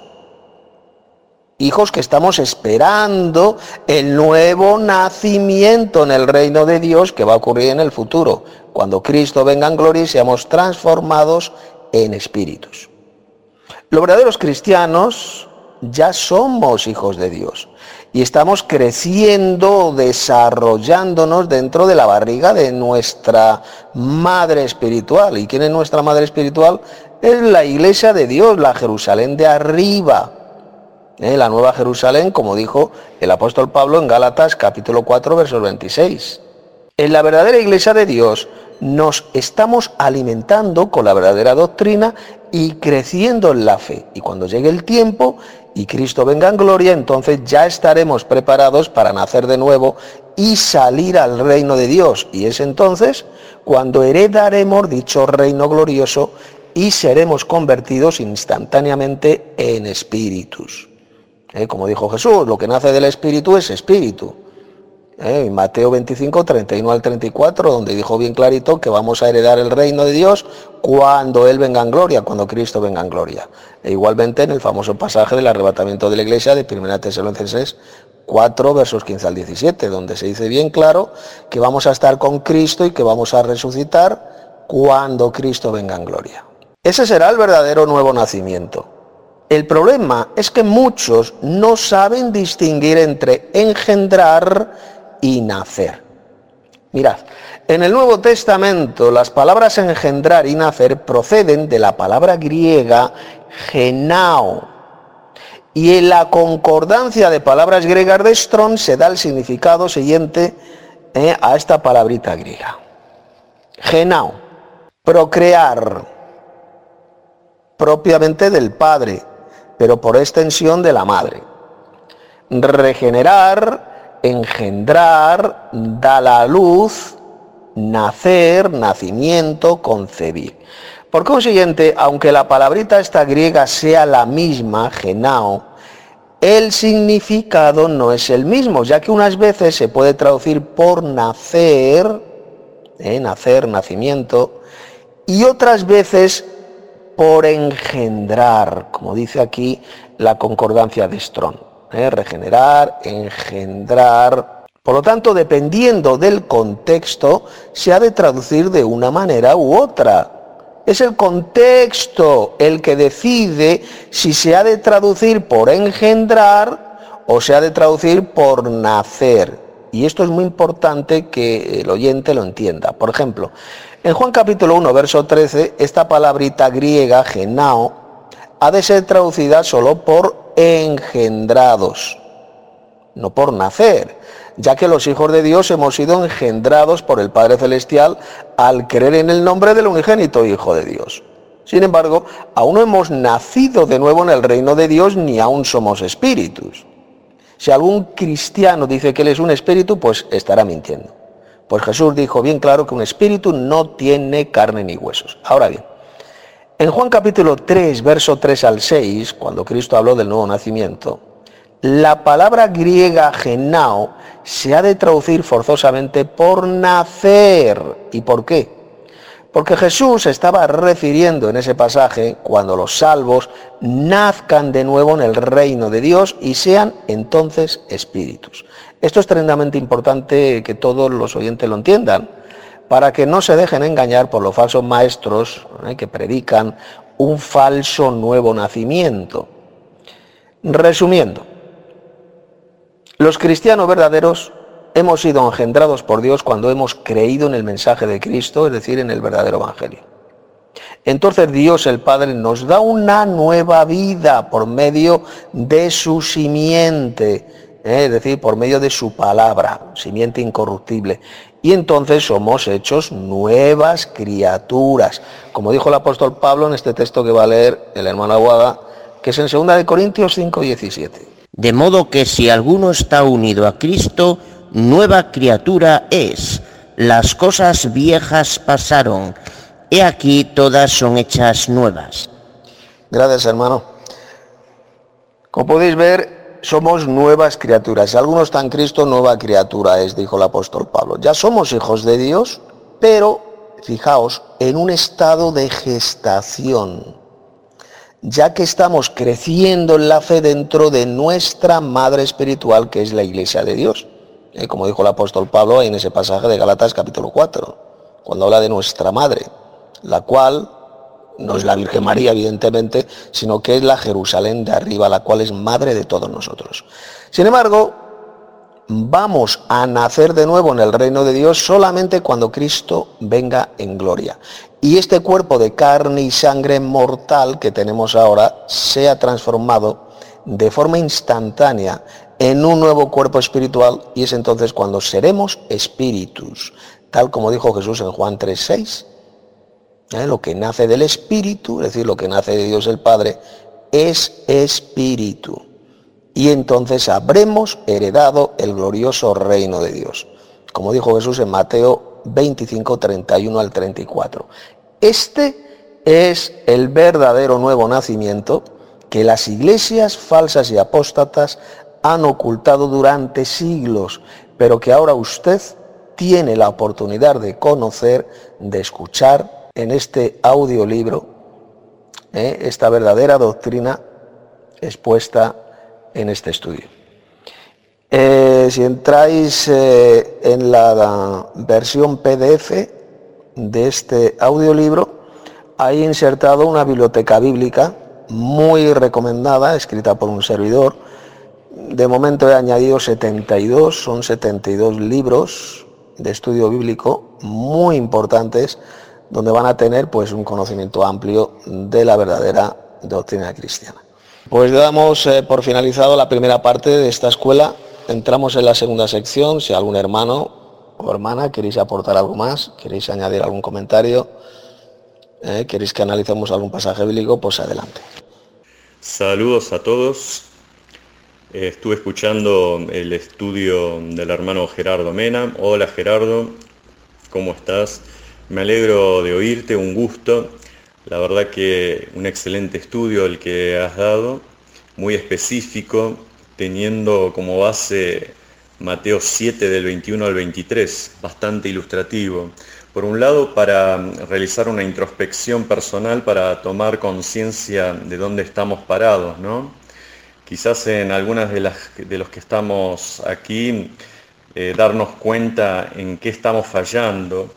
Hijos que estamos esperando el nuevo nacimiento en el reino de Dios que va a ocurrir en el futuro, cuando Cristo venga en gloria y seamos transformados en espíritus. Los verdaderos cristianos ya somos hijos de Dios y estamos creciendo, desarrollándonos dentro de la barriga de nuestra madre espiritual. ¿Y quién es nuestra madre espiritual? Es la iglesia de Dios, la Jerusalén de arriba. ¿Eh? La nueva Jerusalén, como dijo el apóstol Pablo en Gálatas capítulo cuatro, versos veintiséis. En la verdadera iglesia de Dios nos estamos alimentando con la verdadera doctrina y creciendo en la fe. Y cuando llegue el tiempo y Cristo venga en gloria, entonces ya estaremos preparados para nacer de nuevo y salir al reino de Dios. Y es entonces cuando heredaremos dicho reino glorioso y seremos convertidos instantáneamente en espíritus. ¿Eh? Como dijo Jesús, lo que nace del espíritu es espíritu. ¿Eh? En Mateo veinticinco, treinta y uno al treinta y cuatro, donde dijo bien clarito que vamos a heredar el reino de Dios cuando Él venga en gloria, cuando Cristo venga en gloria. E igualmente en el famoso pasaje del arrebatamiento de la iglesia de primera Tesalonicenses cuatro, versos quince al diecisiete, donde se dice bien claro que vamos a estar con Cristo y que vamos a resucitar cuando Cristo venga en gloria. Ese será el verdadero nuevo nacimiento. El problema es que muchos no saben distinguir entre engendrar y nacer. Mirad, en el Nuevo Testamento las palabras engendrar y nacer proceden de la palabra griega genao. Y en la concordancia de palabras griegas de Strong se da el significado siguiente eh, a esta palabrita griega. Genao, procrear, propiamente del padre, pero por extensión de la madre. Regenerar, engendrar, dar a luz, nacer, nacimiento, concebir. Por consiguiente, aunque la palabrita esta griega sea la misma, genao, el significado no es el mismo, ya que unas veces se puede traducir por nacer, eh, nacer, nacimiento, y otras veces por engendrar, como dice aquí la concordancia de Strong. ¿eh? Regenerar, engendrar. Por lo tanto, dependiendo del contexto, se ha de traducir de una manera u otra. Es el contexto el que decide si se ha de traducir por engendrar o se ha de traducir por nacer. Y esto es muy importante que el oyente lo entienda. Por ejemplo, en Juan capítulo uno, verso trece, esta palabrita griega, genao, ha de ser traducida solo por engendrados, no por nacer, ya que los hijos de Dios hemos sido engendrados por el Padre Celestial al creer en el nombre del unigénito Hijo de Dios. Sin embargo, aún no hemos nacido de nuevo en el reino de Dios, ni aún somos espíritus. Si algún cristiano dice que él es un espíritu, pues estará mintiendo. Pues Jesús dijo bien claro que un espíritu no tiene carne ni huesos. Ahora bien, en Juan capítulo tres, verso tres al seis, cuando Cristo habló del nuevo nacimiento, la palabra griega genao se ha de traducir forzosamente por nacer. ¿Y por qué? Porque Jesús se estaba refiriendo en ese pasaje cuando los salvos nazcan de nuevo en el reino de Dios y sean entonces espíritus. Esto es tremendamente importante que todos los oyentes lo entiendan, para que no se dejen engañar por los falsos maestros eh, que predican un falso nuevo nacimiento. Resumiendo, los cristianos verdaderos hemos sido engendrados por Dios cuando hemos creído en el mensaje de Cristo, es decir, en el verdadero evangelio. Entonces Dios el Padre nos da una nueva vida por medio de su simiente, ¿eh? es decir, por medio de su palabra, simiente incorruptible. Y entonces somos hechos nuevas criaturas, como dijo el apóstol Pablo en este texto que va a leer el hermano Aguada, que es en segunda de Corintios cinco diecisiete. De modo que si alguno está unido a Cristo, nueva criatura es. Las cosas viejas pasaron, he aquí todas son hechas nuevas. Gracias, hermano. Como podéis ver, somos nuevas criaturas. Si alguno está en Cristo, nueva criatura es, dijo el apóstol Pablo. Ya somos hijos de Dios, pero, fijaos, en un estado de gestación, ya que estamos creciendo en la fe dentro de nuestra madre espiritual, que es la Iglesia de Dios. Eh, como dijo el apóstol Pablo en ese pasaje de Gálatas capítulo cuatro, cuando habla de nuestra madre, la cual no es la Virgen María, evidentemente, sino que es la Jerusalén de arriba, la cual es madre de todos nosotros. Sin embargo, vamos a nacer de nuevo en el reino de Dios solamente cuando Cristo venga en gloria. Y este cuerpo de carne y sangre mortal que tenemos ahora sea transformado de forma instantánea en un nuevo cuerpo espiritual, y es entonces cuando seremos espíritus, tal como dijo Jesús en Juan tres seis. ¿Eh? Lo que nace del Espíritu, es decir, lo que nace de Dios el Padre, es espíritu. Y entonces habremos heredado el glorioso reino de Dios, como dijo Jesús en Mateo veinticinco, treinta y uno al treinta y cuatro. Este es el verdadero nuevo nacimiento que las iglesias falsas y apóstatas han ocultado durante siglos, pero que ahora usted tiene la oportunidad de conocer, de escuchar en este audiolibro, ¿eh? esta verdadera doctrina expuesta en este estudio. Eh, si entráis eh, en la, la versión P D F de este audiolibro, hay insertado una biblioteca bíblica muy recomendada, escrita por un servidor. De momento he añadido setenta y dos, son setenta y dos libros de estudio bíblico muy importantes, donde van a tener pues un conocimiento amplio de la verdadera doctrina cristiana. Pues damos eh, por finalizado la primera parte de esta escuela. Entramos en la segunda sección. Si algún hermano o hermana queréis aportar algo más, queréis añadir algún comentario, eh, queréis que analicemos algún pasaje bíblico, pues adelante. Saludos a todos. Eh, estuve escuchando el estudio del hermano Gerardo Mena. Hola Gerardo, ¿cómo estás? Me alegro de oírte, un gusto. La verdad que un excelente estudio el que has dado, muy específico, teniendo como base Mateo siete del veintiuno al veintitrés, bastante ilustrativo. Por un lado, para realizar una introspección personal, para tomar conciencia de dónde estamos parados, ¿no? Quizás en algunas de, las, de los que estamos aquí, eh, darnos cuenta en qué estamos fallando,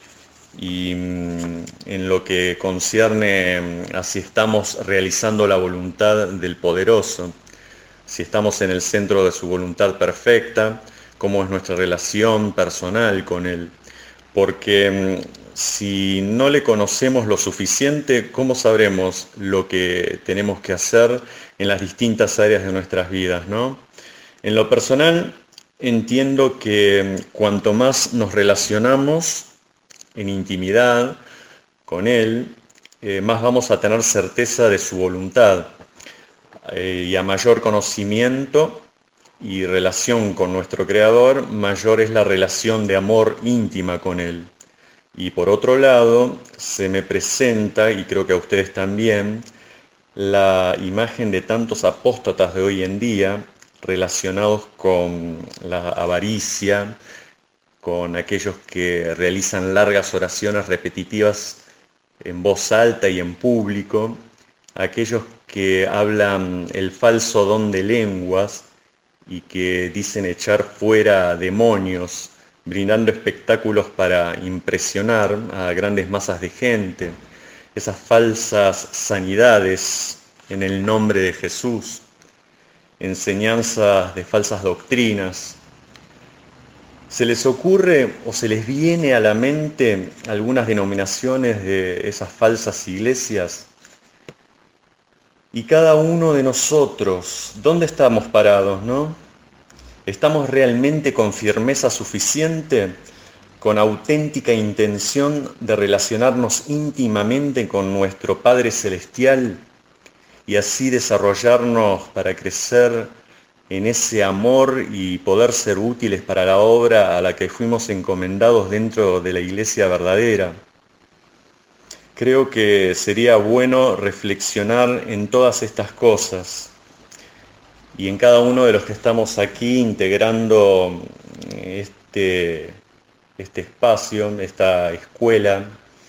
y en lo que concierne a si estamos realizando la voluntad del Poderoso. si estamos en el centro de su voluntad perfecta, cómo es nuestra relación personal con Él. Porque si no le conocemos lo suficiente, ¿cómo sabremos lo que tenemos que hacer en las distintas áreas de nuestras vidas, ¿no? En lo personal, entiendo que cuanto más nos relacionamos en intimidad con Él, eh, más vamos a tener certeza de su voluntad. Eh, y a mayor conocimiento y relación con nuestro Creador, mayor es la relación de amor íntima con Él. Y por otro lado, se me presenta, y creo que a ustedes también, la imagen de tantos apóstatas de hoy en día relacionados con la avaricia, con aquellos que realizan largas oraciones repetitivas en voz alta y en público, aquellos que hablan el falso don de lenguas y que dicen echar fuera demonios, brindando espectáculos para impresionar a grandes masas de gente, esas falsas sanidades en el nombre de Jesús, enseñanzas de falsas doctrinas. ¿Se les ocurre o se les viene a la mente algunas denominaciones de esas falsas iglesias? Y cada uno de nosotros, ¿dónde estamos parados, no? ¿Estamos realmente con firmeza suficiente, con auténtica intención de relacionarnos íntimamente con nuestro Padre Celestial y así desarrollarnos para crecer en ese amor y poder ser útiles para la obra a la que fuimos encomendados dentro de la iglesia verdadera? Creo que sería bueno reflexionar en todas estas cosas y en cada uno de los que estamos aquí integrando este, este espacio, esta escuela.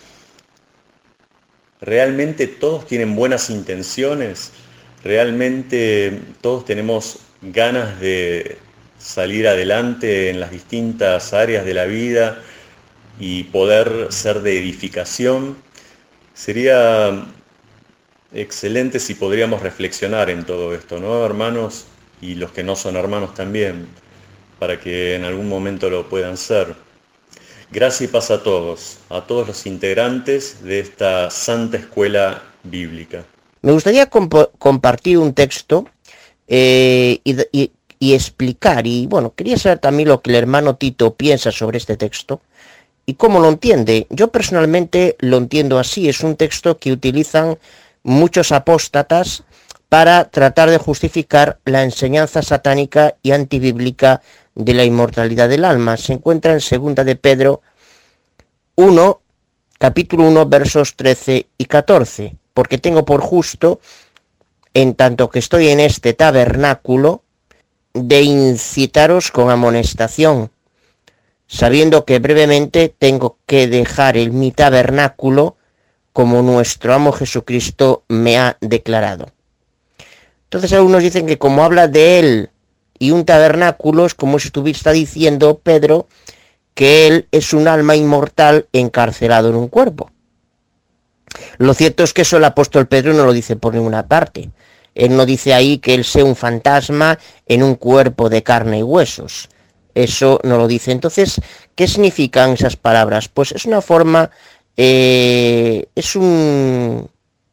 ¿Realmente todos tienen buenas intenciones? ¿Realmente todos tenemos ganas de salir adelante en las distintas áreas de la vida y poder ser de edificación? Sería excelente si podríamos reflexionar en todo esto, ¿no, hermanos? Y los que no son hermanos también, para que en algún momento lo puedan ser. Gracia y paz a todos, a todos los integrantes de esta santa escuela bíblica. Me gustaría comp- compartir un texto eh, y, y, y explicar, y bueno, quería saber también lo que el hermano Tito piensa sobre este texto y cómo lo entiende. Yo personalmente lo entiendo así, es un texto que utilizan muchos apóstatas para tratar de justificar la enseñanza satánica y antibíblica de la inmortalidad del alma. Se encuentra en segunda de Pedro uno, capítulo uno, versos trece y catorce. Porque tengo por justo, en tanto que estoy en este tabernáculo, de incitaros con amonestación, sabiendo que brevemente tengo que dejar el mi tabernáculo, como nuestro amo Jesucristo me ha declarado. Entonces algunos dicen que como habla de él y un tabernáculo, es como si estuviera diciendo Pedro que él es un alma inmortal encarcelado en un cuerpo. Lo cierto es que eso el apóstol Pedro no lo dice por ninguna parte. Él no dice ahí que él sea un fantasma en un cuerpo de carne y huesos. Eso no lo dice. Entonces, ¿qué significan esas palabras? Pues es una forma, eh, es un,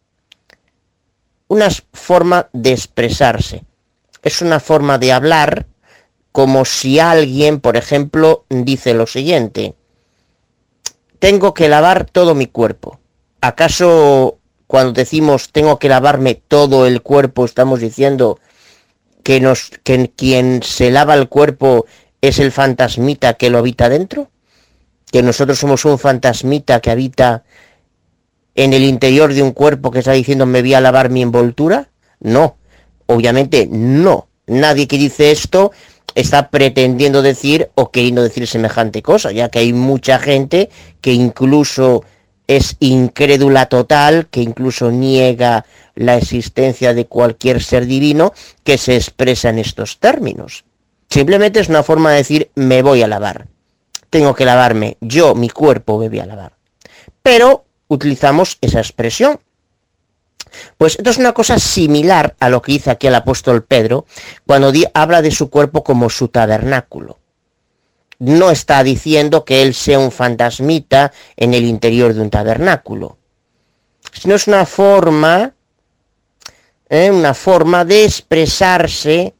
una forma de expresarse. Es una forma de hablar como si alguien, por ejemplo, dice lo siguiente: tengo que lavar todo mi cuerpo. ¿Acaso cuando decimos tengo que lavarme todo el cuerpo estamos diciendo que, nos, que quien se lava el cuerpo es el fantasmita que lo habita dentro? ¿Que nosotros somos un fantasmita que habita en el interior de un cuerpo que está diciendo me voy a lavar mi envoltura? No, obviamente no. Nadie que dice esto está pretendiendo decir o queriendo decir semejante cosa, ya que hay mucha gente que incluso es incrédula total, que incluso niega la existencia de cualquier ser divino que se expresa en estos términos. Simplemente es una forma de decir me voy a lavar. Tengo que lavarme, yo, mi cuerpo me voy a lavar. Pero utilizamos esa expresión. Pues esto es una cosa similar a lo que dice aquí el apóstol Pedro cuando di- habla de su cuerpo como su tabernáculo. No está diciendo que él sea un fantasmita en el interior de un tabernáculo, sino es una forma, ¿eh? una forma de expresarse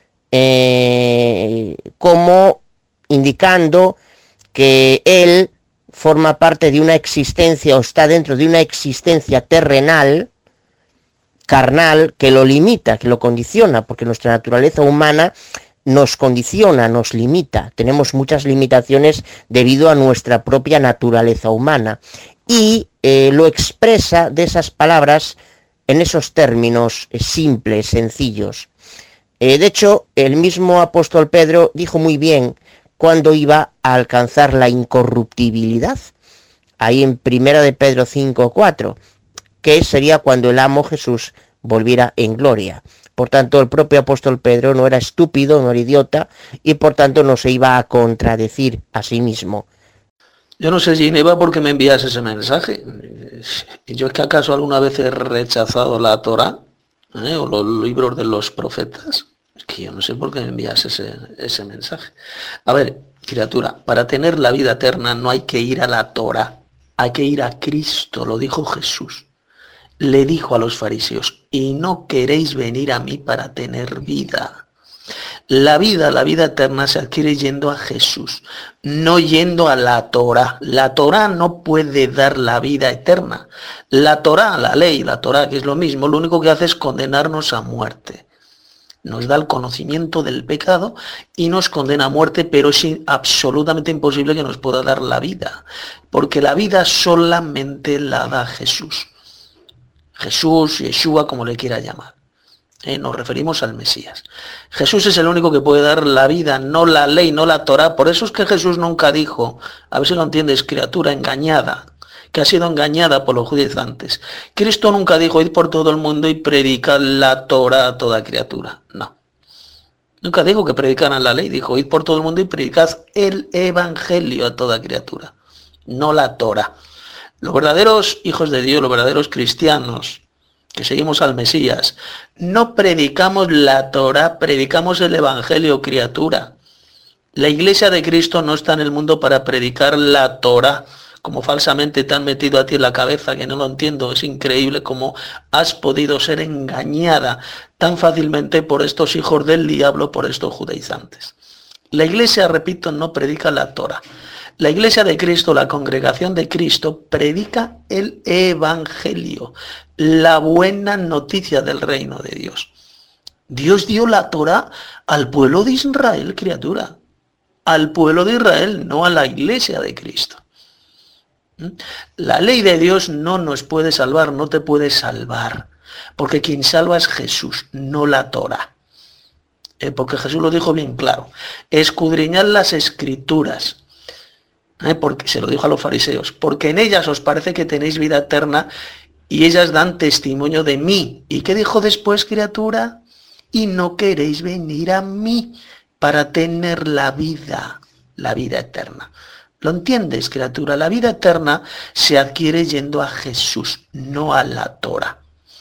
eh, como indicando que él forma parte de una existencia o está dentro de una existencia terrenal, carnal, que lo limita, que lo condiciona, porque nuestra naturaleza humana nos condiciona, nos limita. Tenemos muchas limitaciones debido a nuestra propia naturaleza humana. Y eh, lo expresa de esas palabras en esos términos eh, simples, sencillos. Eh, de hecho, el mismo apóstol Pedro dijo muy bien cuando iba a alcanzar la incorruptibilidad. Ahí en primera de Pedro cinco cuatro, que sería cuando el amo Jesús volviera en gloria. Por tanto, el propio apóstol Pedro no era estúpido, no era idiota, y por tanto no se iba a contradecir a sí mismo. Yo no sé, Ginebra, por qué me envías ese mensaje. ¿Yo es que acaso alguna vez he rechazado la Torá, ¿eh? o los libros de los profetas? Es que yo no sé por qué me envías ese, ese mensaje. A ver, criatura, para tener la vida eterna no hay que ir a la Torá, hay que ir a Cristo, lo dijo Jesús. Le dijo a los fariseos, y no queréis venir a mí para tener vida. La vida, la vida eterna se adquiere yendo a Jesús, no yendo a la Torá. La Torá no puede dar la vida eterna. La Torá, la ley, la Torá, que es lo mismo, lo único que hace es condenarnos a muerte. Nos da el conocimiento del pecado y nos condena a muerte, pero es absolutamente imposible que nos pueda dar la vida, porque la vida solamente la da Jesús. Jesús, Yeshua, como le quiera llamar. Eh, nos referimos al Mesías. Jesús es el único que puede dar la vida, no la ley, no la Torá. Por eso es que Jesús nunca dijo, a ver si lo entiendes, criatura engañada, que ha sido engañada por los judaizantes. Cristo nunca dijo, id por todo el mundo y predicad la Torá a toda criatura. No. Nunca dijo que predicaran la ley, dijo, id por todo el mundo y predicad el evangelio a toda criatura, no la Torá. Los verdaderos hijos de Dios, los verdaderos cristianos, que seguimos al Mesías, no predicamos la Torá, predicamos el evangelio, criatura. La iglesia de Cristo no está en el mundo para predicar la Torá, como falsamente te han metido a ti en la cabeza, que no lo entiendo. Es increíble cómo has podido ser engañada tan fácilmente por estos hijos del diablo, por estos judaizantes. La iglesia, repito, no predica la Torá. La iglesia de Cristo, la congregación de Cristo, predica el evangelio, la buena noticia del reino de Dios. Dios dio la Torá al pueblo de Israel, criatura. Al pueblo de Israel, no a la iglesia de Cristo. La ley de Dios no nos puede salvar, no te puede salvar, porque quien salva es Jesús, no la Torá. Eh, porque Jesús lo dijo bien claro, escudriñad las escrituras, eh, porque se lo dijo a los fariseos, porque en ellas os parece que tenéis vida eterna y ellas dan testimonio de mí. ¿Y qué dijo después, criatura? Y no queréis venir a mí para tener la vida, la vida eterna. ¿Lo entiendes, criatura? La vida eterna se adquiere yendo a Jesús, no a la Torá.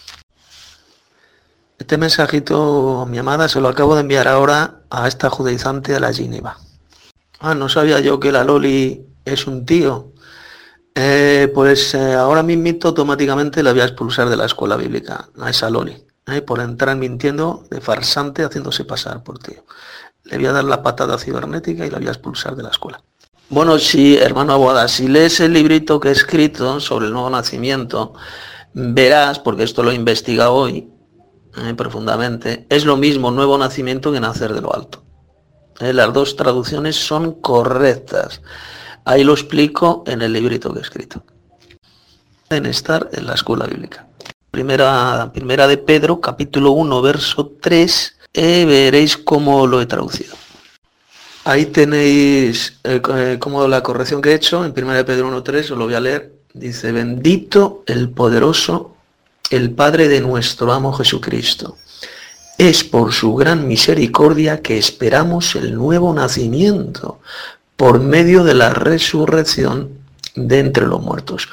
Este mensajito, mi amada, se lo acabo de enviar ahora a esta judaizante de la Ginebra. Ah, no sabía yo que la Loli es un tío. Eh, pues eh, ahora mismito automáticamente la voy a expulsar de la escuela bíblica, a esa Loli, eh, por entrar mintiendo de farsante, haciéndose pasar por tío. Le voy a dar la patada cibernética y la voy a expulsar de la escuela. Bueno, sí, hermano Aguada, si lees el librito que he escrito sobre el nuevo nacimiento, verás, porque esto lo he investigado hoy eh, profundamente, es lo mismo nuevo nacimiento que nacer de lo alto. Eh, las dos traducciones son correctas. Ahí lo explico en el librito que he escrito. En estar en la escuela bíblica. Primera, primera de Pedro, capítulo uno, verso tres, eh, veréis cómo lo he traducido. Ahí tenéis eh, eh, como la corrección que he hecho en primera de Pedro uno tres, os lo voy a leer. Dice, bendito el poderoso, el Padre de nuestro amo Jesucristo. Es por su gran misericordia que esperamos el nuevo nacimiento por medio de la resurrección de entre los muertos.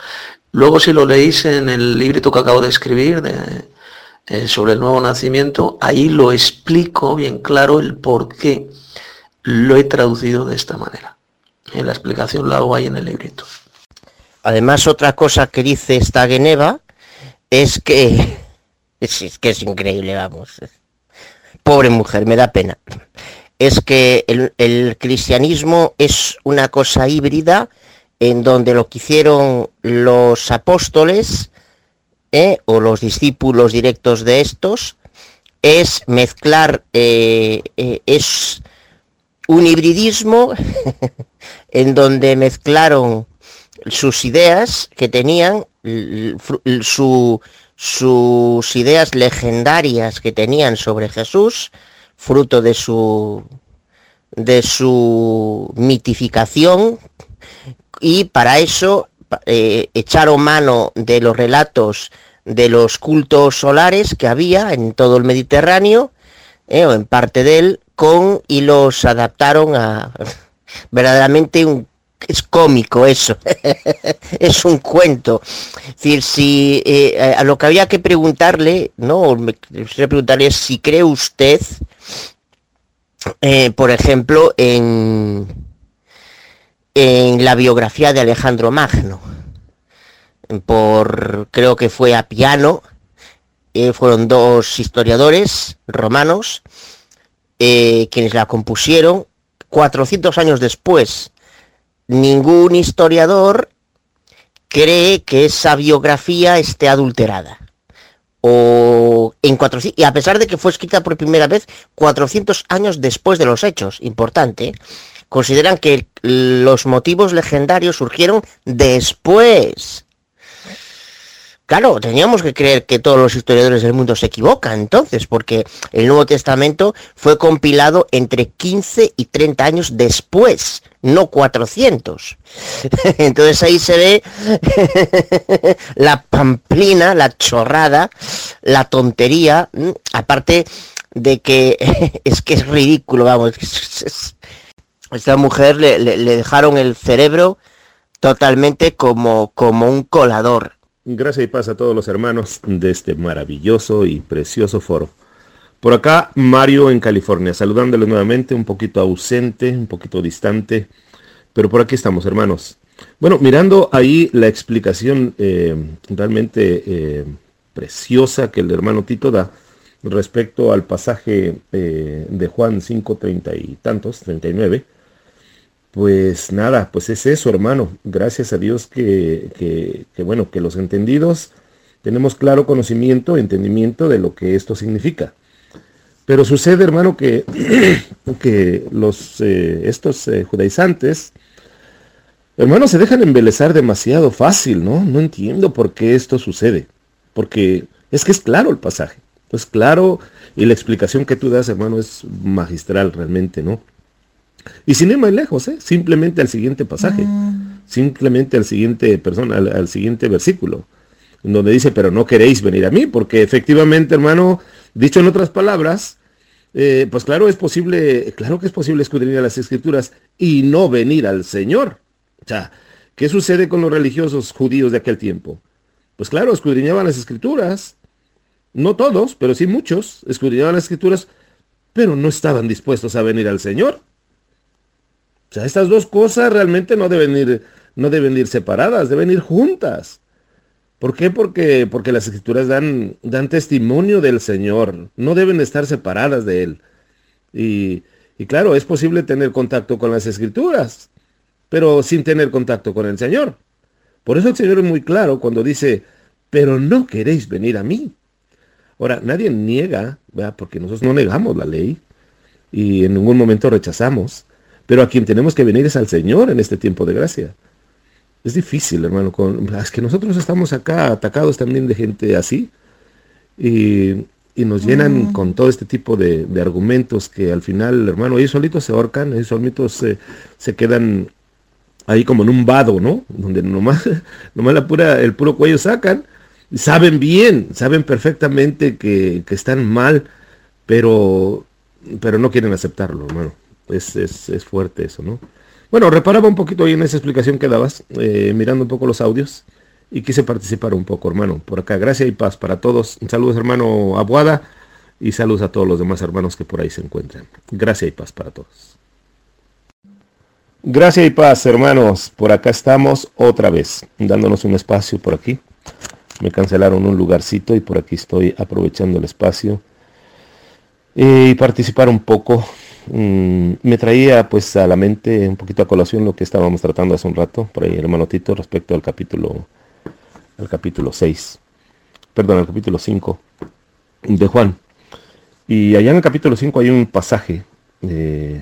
Luego, si lo leéis en el librito que acabo de escribir de, eh, sobre el nuevo nacimiento, ahí lo explico bien claro el por qué lo he traducido de esta manera. En la explicación la hago ahí en el librito. Además, otra cosa que dice esta Geneva es que es, es que es increíble, vamos. Pobre mujer, me da pena. Es que el, el cristianismo es una cosa híbrida en donde lo que hicieron los apóstoles eh, o los discípulos directos de estos es mezclar, eh, eh, es un hibridismo en donde mezclaron sus ideas que tenían, su, sus ideas legendarias que tenían sobre Jesús, fruto de su, de su mitificación, y para eso eh, echaron mano de los relatos de los cultos solares que había en todo el Mediterráneo, eh, o en parte de él, con y los adaptaron a verdaderamente un es cómico eso, es un cuento. Es decir, si eh, a lo que había que preguntarle, no, me gustaría preguntarle es si cree usted, eh, por ejemplo, en en la biografía de Alejandro Magno, por creo que fue Apiano, eh, fueron dos historiadores romanos eh, quienes la compusieron. Cuatrocientos años después, ningún historiador cree que esa biografía esté adulterada. O en cuatrocientos, y a pesar de que fue escrita por primera vez cuatrocientos años después de los hechos, importante, consideran que los motivos legendarios surgieron después. Claro, teníamos que creer que todos los historiadores del mundo se equivocan, entonces, porque el Nuevo Testamento fue compilado entre quince y treinta años después, no cuatrocientos. Entonces ahí se ve la pamplina, la chorrada, la tontería, aparte de que es que es ridículo, vamos. Esta mujer le, le, le dejaron el cerebro totalmente como, como un colador. Gracias y paz a todos los hermanos de este maravilloso y precioso foro. Por acá, Mario en California, saludándoles nuevamente, un poquito ausente, un poquito distante, pero por aquí estamos, hermanos. Bueno, mirando ahí la explicación eh, realmente eh, preciosa que el hermano Tito da respecto al pasaje eh, de Juan cinco, treinta y tantos, treinta y nueve, pues nada, pues es eso, hermano. Gracias a Dios que, que, que, bueno, que los entendidos tenemos claro conocimiento, entendimiento de lo que esto significa. Pero sucede, hermano, que, que los, eh, estos eh, judaizantes, hermano, se dejan embelezar demasiado fácil, ¿no? No entiendo por qué esto sucede. Porque es que es claro el pasaje. Es claro, y la explicación que tú das, hermano, es magistral realmente, ¿no? Y sin ir más lejos, ¿eh? Simplemente al siguiente pasaje, mm. simplemente al siguiente persona, al, al siguiente versículo, donde dice, pero no queréis venir a mí, porque efectivamente, hermano, dicho en otras palabras, eh, pues claro, es posible, claro que es posible escudriñar las escrituras y no venir al Señor. O sea, ¿qué sucede con los religiosos judíos de aquel tiempo? Pues claro, escudriñaban las escrituras, no todos, pero sí muchos, escudriñaban las escrituras, pero no estaban dispuestos a venir al Señor. O sea, estas dos cosas realmente no deben ir, no deben ir separadas, deben ir juntas. ¿Por qué? Porque, porque las escrituras dan, dan testimonio del Señor, no deben estar separadas de Él. Y, y claro, es posible tener contacto con las escrituras, pero sin tener contacto con el Señor. Por eso el Señor es muy claro cuando dice, pero no queréis venir a mí. Ahora, nadie niega, ¿verdad? Porque nosotros no negamos la ley y en ningún momento rechazamos. Pero a quien tenemos que venir es al Señor en este tiempo de gracia. Es difícil, hermano. Con, es que nosotros estamos acá atacados también de gente así. Y, y nos llenan mm. con todo este tipo de, de argumentos que al final, hermano, ellos solitos se ahorcan, ellos solitos se, se quedan ahí como en un vado, ¿no? Donde nomás, nomás la pura, el puro cuello sacan. Saben bien, saben perfectamente que, que están mal, pero, pero no quieren aceptarlo, hermano. Es, es, es fuerte eso, ¿no? Bueno, reparaba un poquito ahí en esa explicación que dabas, eh, mirando un poco los audios, y quise participar un poco, hermano. Por acá, gracia y paz para todos. Saludos, hermano Abuada, y saludos a todos los demás hermanos que por ahí se encuentran. Gracia y paz para todos. Gracia y paz, hermanos. Por acá estamos otra vez, dándonos un espacio por aquí. Me cancelaron un lugarcito y por aquí estoy aprovechando el espacio y participar un poco. Mm, me traía pues a la mente un poquito a colación lo que estábamos tratando hace un rato, por ahí, hermano Tito, respecto al capítulo, al capítulo seis, perdón, al capítulo cinco de Juan. Y allá en el capítulo cinco hay un pasaje eh,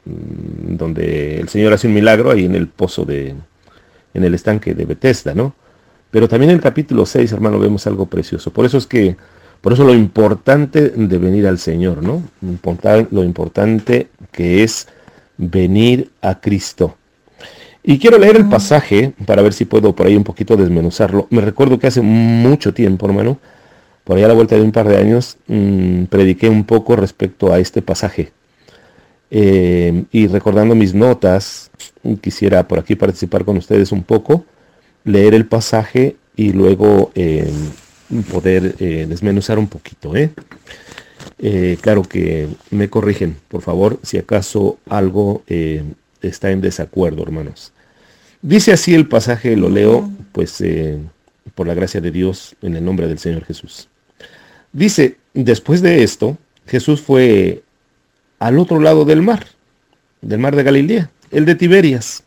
donde el Señor hace un milagro ahí en el pozo de, en el estanque de Betesda, ¿no? Pero también en el capítulo seis, hermano, vemos algo precioso. Por eso es que, por eso lo importante de venir al Señor, ¿no? Lo importante que es venir a Cristo. Y quiero leer el pasaje para ver si puedo por ahí un poquito desmenuzarlo. Me recuerdo que hace mucho tiempo, hermano, por ahí a la vuelta de un par de años, mmm, prediqué un poco respecto a este pasaje. Eh, y recordando mis notas, quisiera por aquí participar con ustedes un poco, leer el pasaje y luego eh, poder eh, desmenuzar un poquito. ¿eh? Eh, claro que me corrigen, por favor, si acaso algo eh, está en desacuerdo, hermanos. Dice así el pasaje, lo leo, pues eh, por la gracia de Dios, en el nombre del Señor Jesús. Dice, después de esto, Jesús fue al otro lado del mar, del mar de Galilea, el de Tiberias.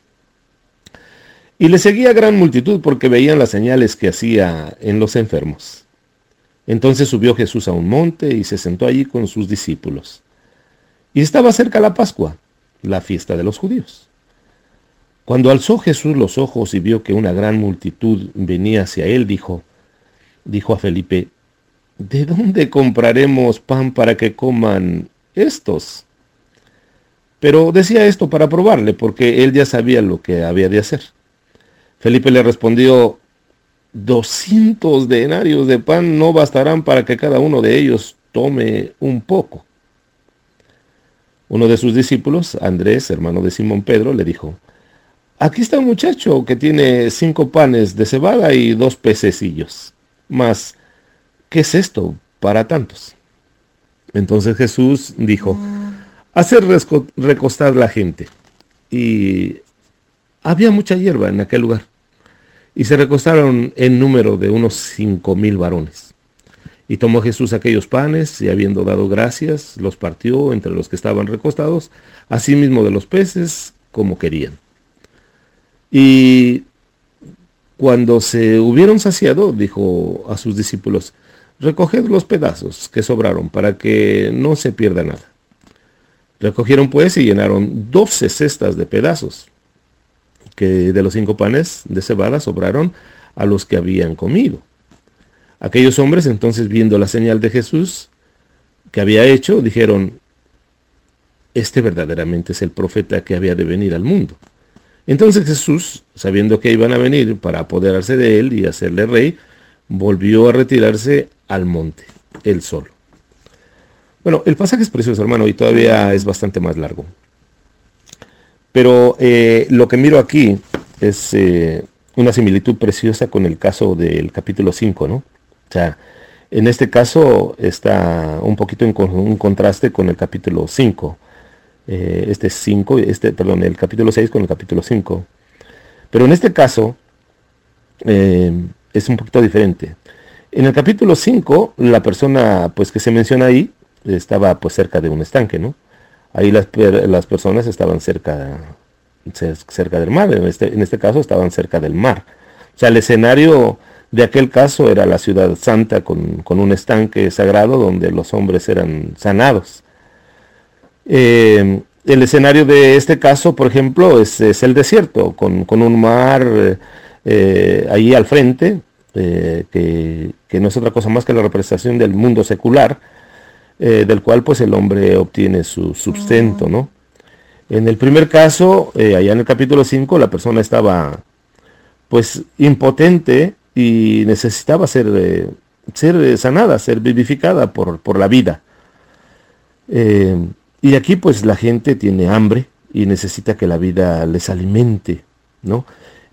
Y le seguía gran multitud porque veían las señales que hacía en los enfermos. Entonces subió Jesús a un monte y se sentó allí con sus discípulos. Y estaba cerca la Pascua, la fiesta de los judíos. Cuando alzó Jesús los ojos y vio que una gran multitud venía hacia él, dijo, dijo a Felipe, ¿de dónde compraremos pan para que coman estos? Pero decía esto para probarle, porque él ya sabía lo que había de hacer. Felipe le respondió, doscientos denarios de pan no bastarán para que cada uno de ellos tome un poco. Uno de sus discípulos, Andrés, hermano de Simón Pedro, le dijo, aquí está un muchacho que tiene cinco panes de cebada y dos pececillos. Mas, ¿qué es esto para tantos? Entonces Jesús dijo, hacer recostar la gente. Y había mucha hierba en aquel lugar, y se recostaron en número de unos cinco mil varones. Y tomó Jesús aquellos panes, y habiendo dado gracias, los partió entre los que estaban recostados, asimismo de los peces, como querían. Y cuando se hubieron saciado, dijo a sus discípulos, recoged los pedazos que sobraron, para que no se pierda nada. Recogieron pues y llenaron doce cestas de pedazos, que de los cinco panes de cebada sobraron a los que habían comido. Aquellos hombres entonces, viendo la señal de Jesús que había hecho, dijeron, este verdaderamente es el profeta que había de venir al mundo. Entonces Jesús, sabiendo que iban a venir para apoderarse de él y hacerle rey, volvió a retirarse al monte, él solo. Bueno, el pasaje es precioso, hermano, y todavía es bastante más largo. Pero eh, lo que miro aquí es eh, una similitud preciosa con el caso del capítulo cinco, ¿no? O sea, en este caso está un poquito en con, un contraste con el capítulo cinco. Eh, este cinco, este, perdón, el capítulo seis con el capítulo cinco. Pero en este caso eh, es un poquito diferente. En el capítulo cinco, la persona pues que se menciona ahí estaba pues cerca de un estanque, ¿no? Ahí las, las personas estaban cerca, cerca del mar, en este, en este caso estaban cerca del mar. O sea, el escenario de aquel caso era la ciudad santa con, con un estanque sagrado donde los hombres eran sanados. Eh, el escenario de este caso, por ejemplo, es, es el desierto, con, con un mar eh, ahí al frente, eh, que, que no es otra cosa más que la representación del mundo secular, eh, del cual pues el hombre obtiene su sustento, ¿no? En el primer caso, eh, allá en el capítulo cinco, la persona estaba pues impotente y necesitaba ser, eh, ser sanada, ser vivificada por, por la vida. Eh, y aquí pues la gente tiene hambre y necesita que la vida les alimente, ¿no?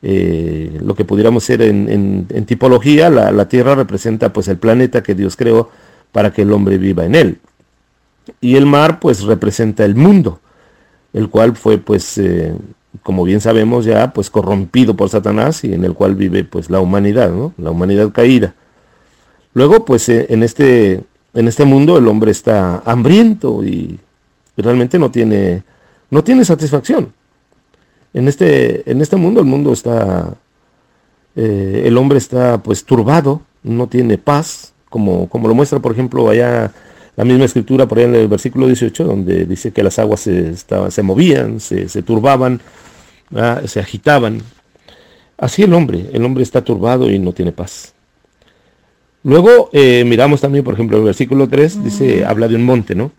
eh, lo que pudiéramos ser en, en, en tipología, la, la tierra representa pues el planeta que Dios creó para que el hombre viva en él. Y el mar pues representa el mundo, el cual fue pues, eh, como bien sabemos ya, pues corrompido por Satanás y en el cual vive pues la humanidad, ¿no? La humanidad caída. Luego pues eh, en, este, en este mundo el hombre está hambriento y realmente no tiene, no tiene satisfacción. En este, en este mundo el mundo está, eh, el hombre está pues turbado, no tiene paz, como, como lo muestra por ejemplo allá la misma escritura por ahí en el versículo dieciocho, donde dice que las aguas se, estaban, se movían, se, se turbaban, ¿verdad? Se agitaban. Así el hombre, el hombre está turbado y no tiene paz. Luego eh, miramos también por ejemplo el versículo tres, dice, habla de un monte, ¿no?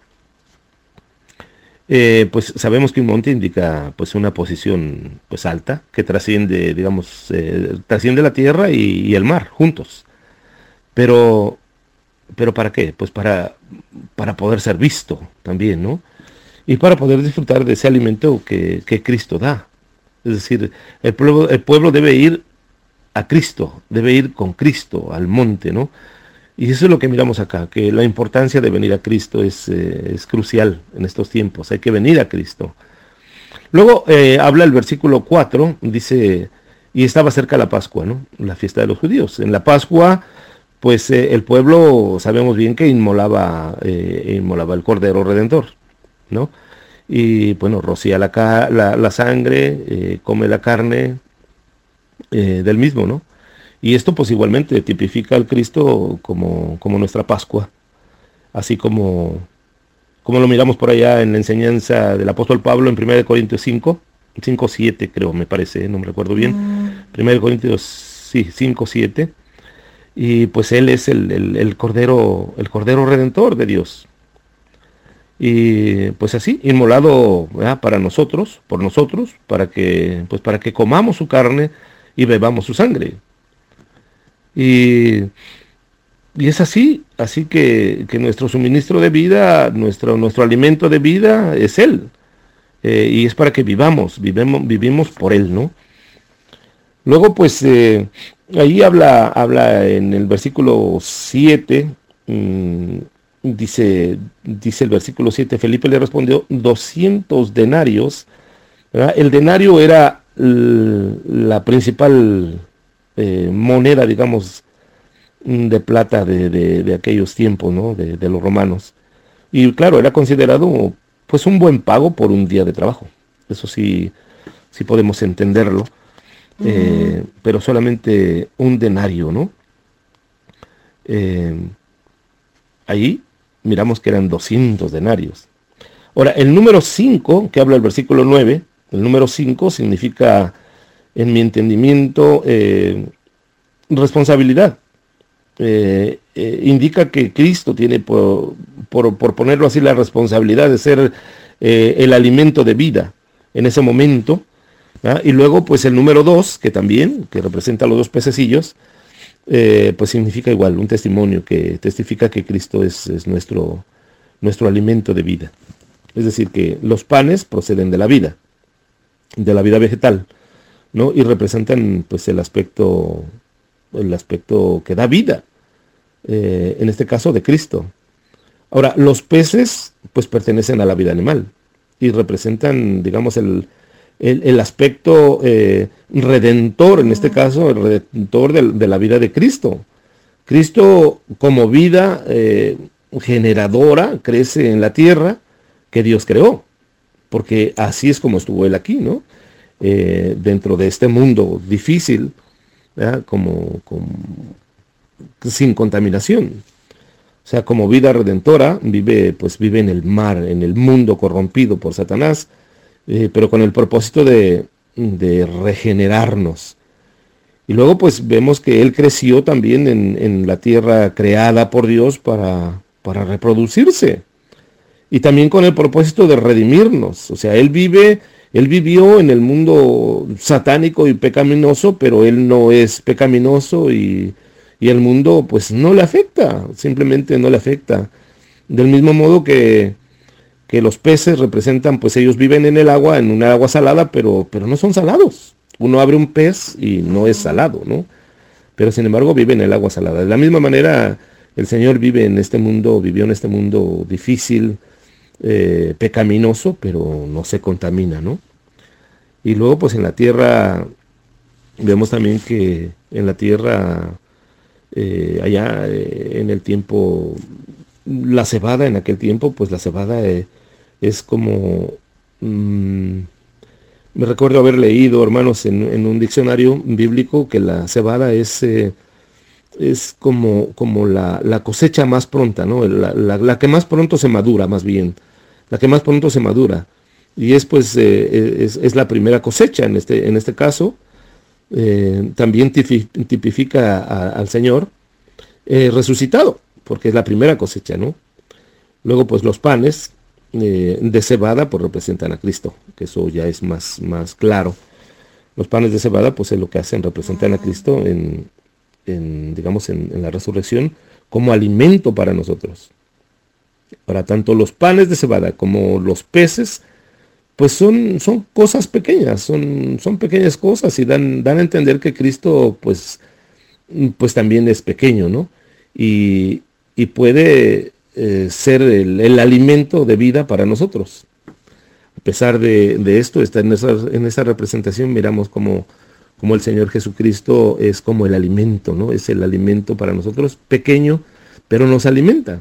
Eh, pues sabemos que un monte indica pues una posición pues alta que trasciende, digamos, eh, trasciende la tierra y, y el mar juntos. Pero, pero ¿para qué? Pues para, para poder ser visto también, ¿no? Y para poder disfrutar de ese alimento que, que Cristo da. Es decir, el pueblo, el pueblo debe ir a Cristo, debe ir con Cristo al monte, ¿no? Y eso es lo que miramos acá, que la importancia de venir a Cristo es, eh, es crucial en estos tiempos, hay que venir a Cristo. Luego eh, habla el versículo cuatro, dice, y estaba cerca la Pascua, ¿no? La fiesta de los judíos. En la Pascua, pues eh, el pueblo, sabemos bien que inmolaba, eh, inmolaba el Cordero Redentor, ¿no? Y bueno, rocía la, la, la sangre, eh, come la carne eh, del mismo, ¿no? Y esto pues igualmente tipifica al Cristo como, como nuestra Pascua, así como, como lo miramos por allá en la enseñanza del apóstol Pablo en primera de Corintios cinco, cinco siete creo, me parece, no me recuerdo bien, primera de Corintios sí, cinco siete, y pues él es el, el, el Cordero, el Cordero Redentor de Dios. Y pues así, inmolado, ¿verdad? Para nosotros, por nosotros, para que, pues para que comamos su carne y bebamos su sangre. Y, y es así, así que, que nuestro suministro de vida, nuestro, nuestro alimento de vida es Él. Eh, y es para que vivamos, vivemos, vivimos por Él, ¿no? Luego, pues, eh, ahí habla, habla en el versículo siete, mmm, dice, dice el versículo siete, Felipe le respondió, doscientos denarios, ¿verdad? El denario era l- la principal Eh, moneda, digamos, de plata de, de, de aquellos tiempos, ¿no? De, de los romanos. Y claro, era considerado pues un buen pago por un día de trabajo. Eso sí, sí podemos entenderlo. Uh-huh. Eh, pero solamente un denario, ¿no? Eh, ahí miramos que eran doscientos denarios. Ahora, el número cinco, que habla el versículo nueve, el número cinco significa, en mi entendimiento, eh, responsabilidad. Eh, eh, indica que Cristo tiene, por, por, por ponerlo así, la responsabilidad de ser eh, el alimento de vida en ese momento, ¿verdad? Y luego, pues el número dos, que también, que representa los dos pececillos, eh, pues significa igual, un testimonio que testifica que Cristo es, es nuestro, nuestro alimento de vida. Es decir, que los panes proceden de la vida, de la vida vegetal, ¿no? Y representan pues el aspecto, el aspecto que da vida, eh, en este caso de Cristo. Ahora, los peces pues pertenecen a la vida animal y representan, digamos, el, el, el aspecto eh, redentor, en este caso, el redentor de, de la vida de Cristo. Cristo como vida eh, generadora crece en la tierra que Dios creó, porque así es como estuvo Él aquí, ¿no? Eh, dentro de este mundo difícil, ¿verdad? Como, como sin contaminación, o sea, como vida redentora vive, pues vive en el mar, en el mundo corrompido por Satanás, eh, pero con el propósito de, de regenerarnos. Y luego pues vemos que él creció también en, en la tierra creada por Dios para, para reproducirse, y también con el propósito de redimirnos. O sea, él vive Él vivió en el mundo satánico y pecaminoso, pero él no es pecaminoso y, y el mundo pues no le afecta, simplemente no le afecta. Del mismo modo que, que los peces representan, pues ellos viven en el agua, en una agua salada, pero, pero no son salados, Uno abre un pez y no es salado, ¿no? Pero sin embargo vive en el agua salada. De la misma manera, el Señor vive en este mundo, vivió en este mundo difícil, eh, pecaminoso, pero no se contamina, ¿no? Y luego, pues en la tierra, vemos también que en la tierra, eh, allá eh, en el tiempo, la cebada en aquel tiempo, pues la cebada eh, es como... Mmm, me recuerdo haber leído, hermanos, en, en un diccionario bíblico que la cebada es, eh, es como, como la, la cosecha más pronta, ¿no? La, la, la que más pronto se madura, más bien. La que más pronto se madura. Y es pues eh, es, es la primera cosecha en este, en este caso. Eh, también tipifica a, al Señor eh, resucitado, porque es la primera cosecha, ¿no? Luego pues los panes eh, de cebada pues representan a Cristo, que eso ya es más, más claro. Los panes de cebada pues es lo que hacen, representan a Cristo en, en digamos en, en la resurrección como alimento para nosotros. Ahora, tanto los panes de cebada como los peces pues son, son cosas pequeñas, son, son pequeñas cosas y dan, dan a entender que Cristo pues, pues también es pequeño, ¿no? Y, y puede eh, ser el, el alimento de vida para nosotros. A pesar de, de esto, está en esa, en esa representación miramos como, como el Señor Jesucristo es como el alimento, ¿no? Es el alimento para nosotros, pequeño, pero nos alimenta.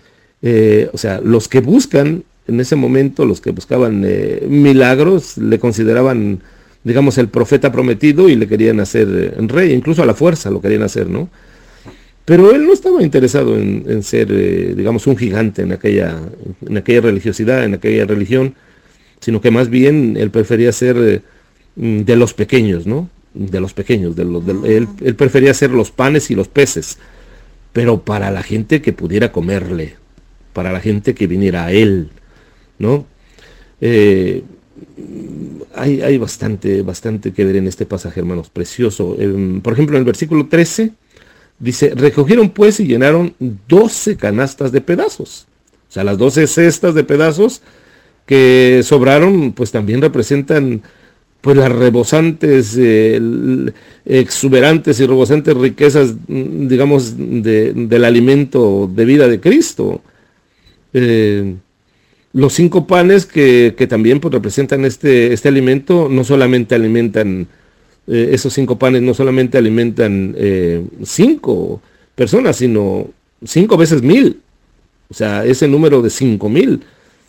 Eh, o sea, los que buscan en ese momento, los que buscaban eh, milagros, le consideraban, digamos, el profeta prometido y le querían hacer eh, rey, incluso a la fuerza lo querían hacer, ¿no? Pero él no estaba interesado en, en ser, eh, digamos, un gigante en aquella, en aquella religiosidad, en aquella religión, sino que más bien él prefería ser eh, de los pequeños, ¿no? De los pequeños, de los, de, él, él prefería ser los panes y los peces, pero para la gente que pudiera comerle, para la gente que viniera a él, ¿no? Eh, hay, hay bastante, bastante que ver en este pasaje, hermanos, precioso. Eh, por ejemplo, en el versículo trece, dice, recogieron pues y llenaron doce canastas de pedazos. O sea, las doce cestas de pedazos que sobraron, pues también representan pues las rebosantes, eh, exuberantes y rebosantes riquezas, digamos, de, del alimento de vida de Cristo. Eh, los cinco panes que, que también pues, representan este, este alimento, no solamente alimentan, eh, esos cinco panes no solamente alimentan eh, cinco personas, sino cinco veces mil. O sea, ese número de cinco mil,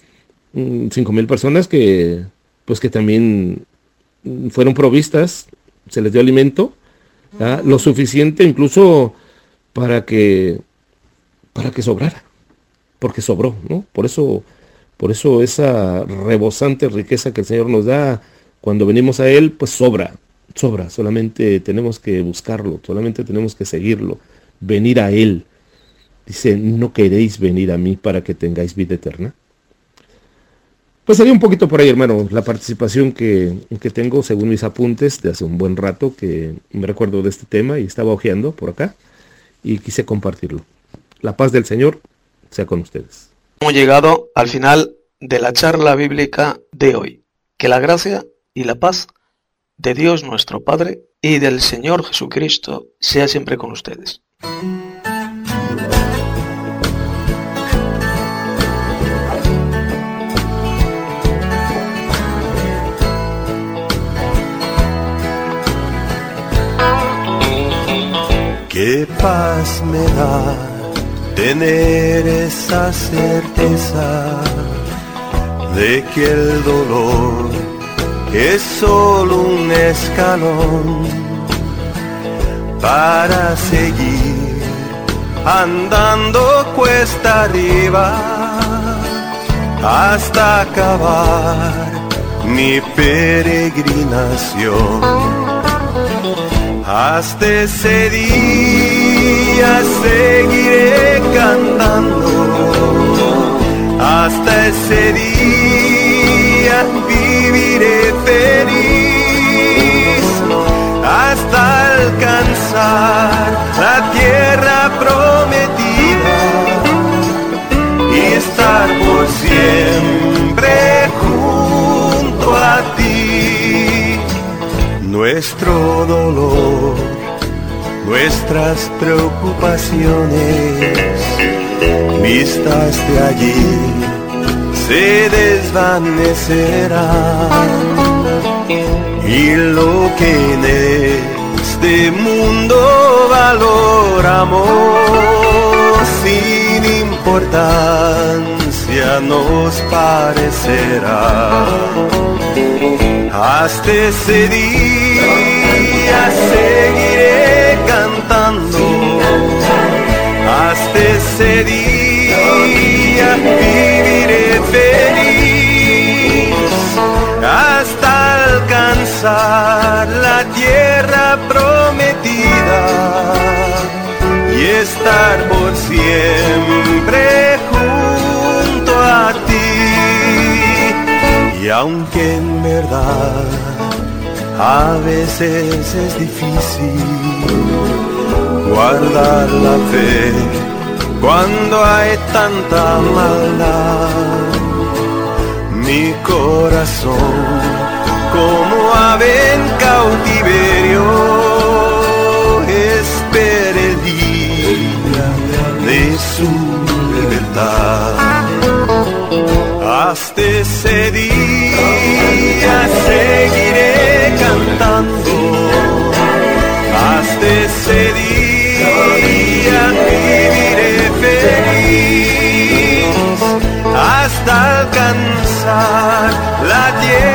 cinco mil personas que, pues que también fueron provistas, se les dio alimento, ¿ah? Lo suficiente incluso para que, para que sobrara. Porque sobró, ¿no? Por eso, por eso esa rebosante riqueza que el Señor nos da cuando venimos a Él, pues sobra, sobra. Solamente tenemos que buscarlo, solamente tenemos que seguirlo, venir a Él. Dice, ¿no queréis venir a mí para que tengáis vida eterna? Pues sería un poquito por ahí, hermano, la participación que, que tengo según mis apuntes de hace un buen rato que me recuerdo de este tema y estaba hojeando por acá y quise compartirlo. La paz del Señor sea con ustedes. Hemos llegado al final de la charla bíblica de hoy. Que la gracia y la paz de Dios nuestro Padre y del Señor Jesucristo sea siempre con ustedes. Qué paz me da tener esa certeza de que el dolor es solo un escalón para seguir andando cuesta arriba hasta acabar mi peregrinación. Hasta ese día seguiré cantando, hasta ese día viviré feliz, hasta alcanzar la tierra prometida y estar por siempre junto a ti. No es ilusiones vistas de allí se desvanecerán, y lo que en este mundo valoramos sin importancia nos parecerá. Hasta ese día seguiré cantando, hasta ese día viviré feliz, hasta alcanzar la tierra prometida y estar por siempre junto a ti. Y aunque en verdad a veces es difícil guardar la fe cuando hay tanta maldad, mi corazón como ave en cautiverio espera el día de su libertad. Hasta ese día seguiré cantando, hasta ese día viviré feliz, hasta alcanzar la tierra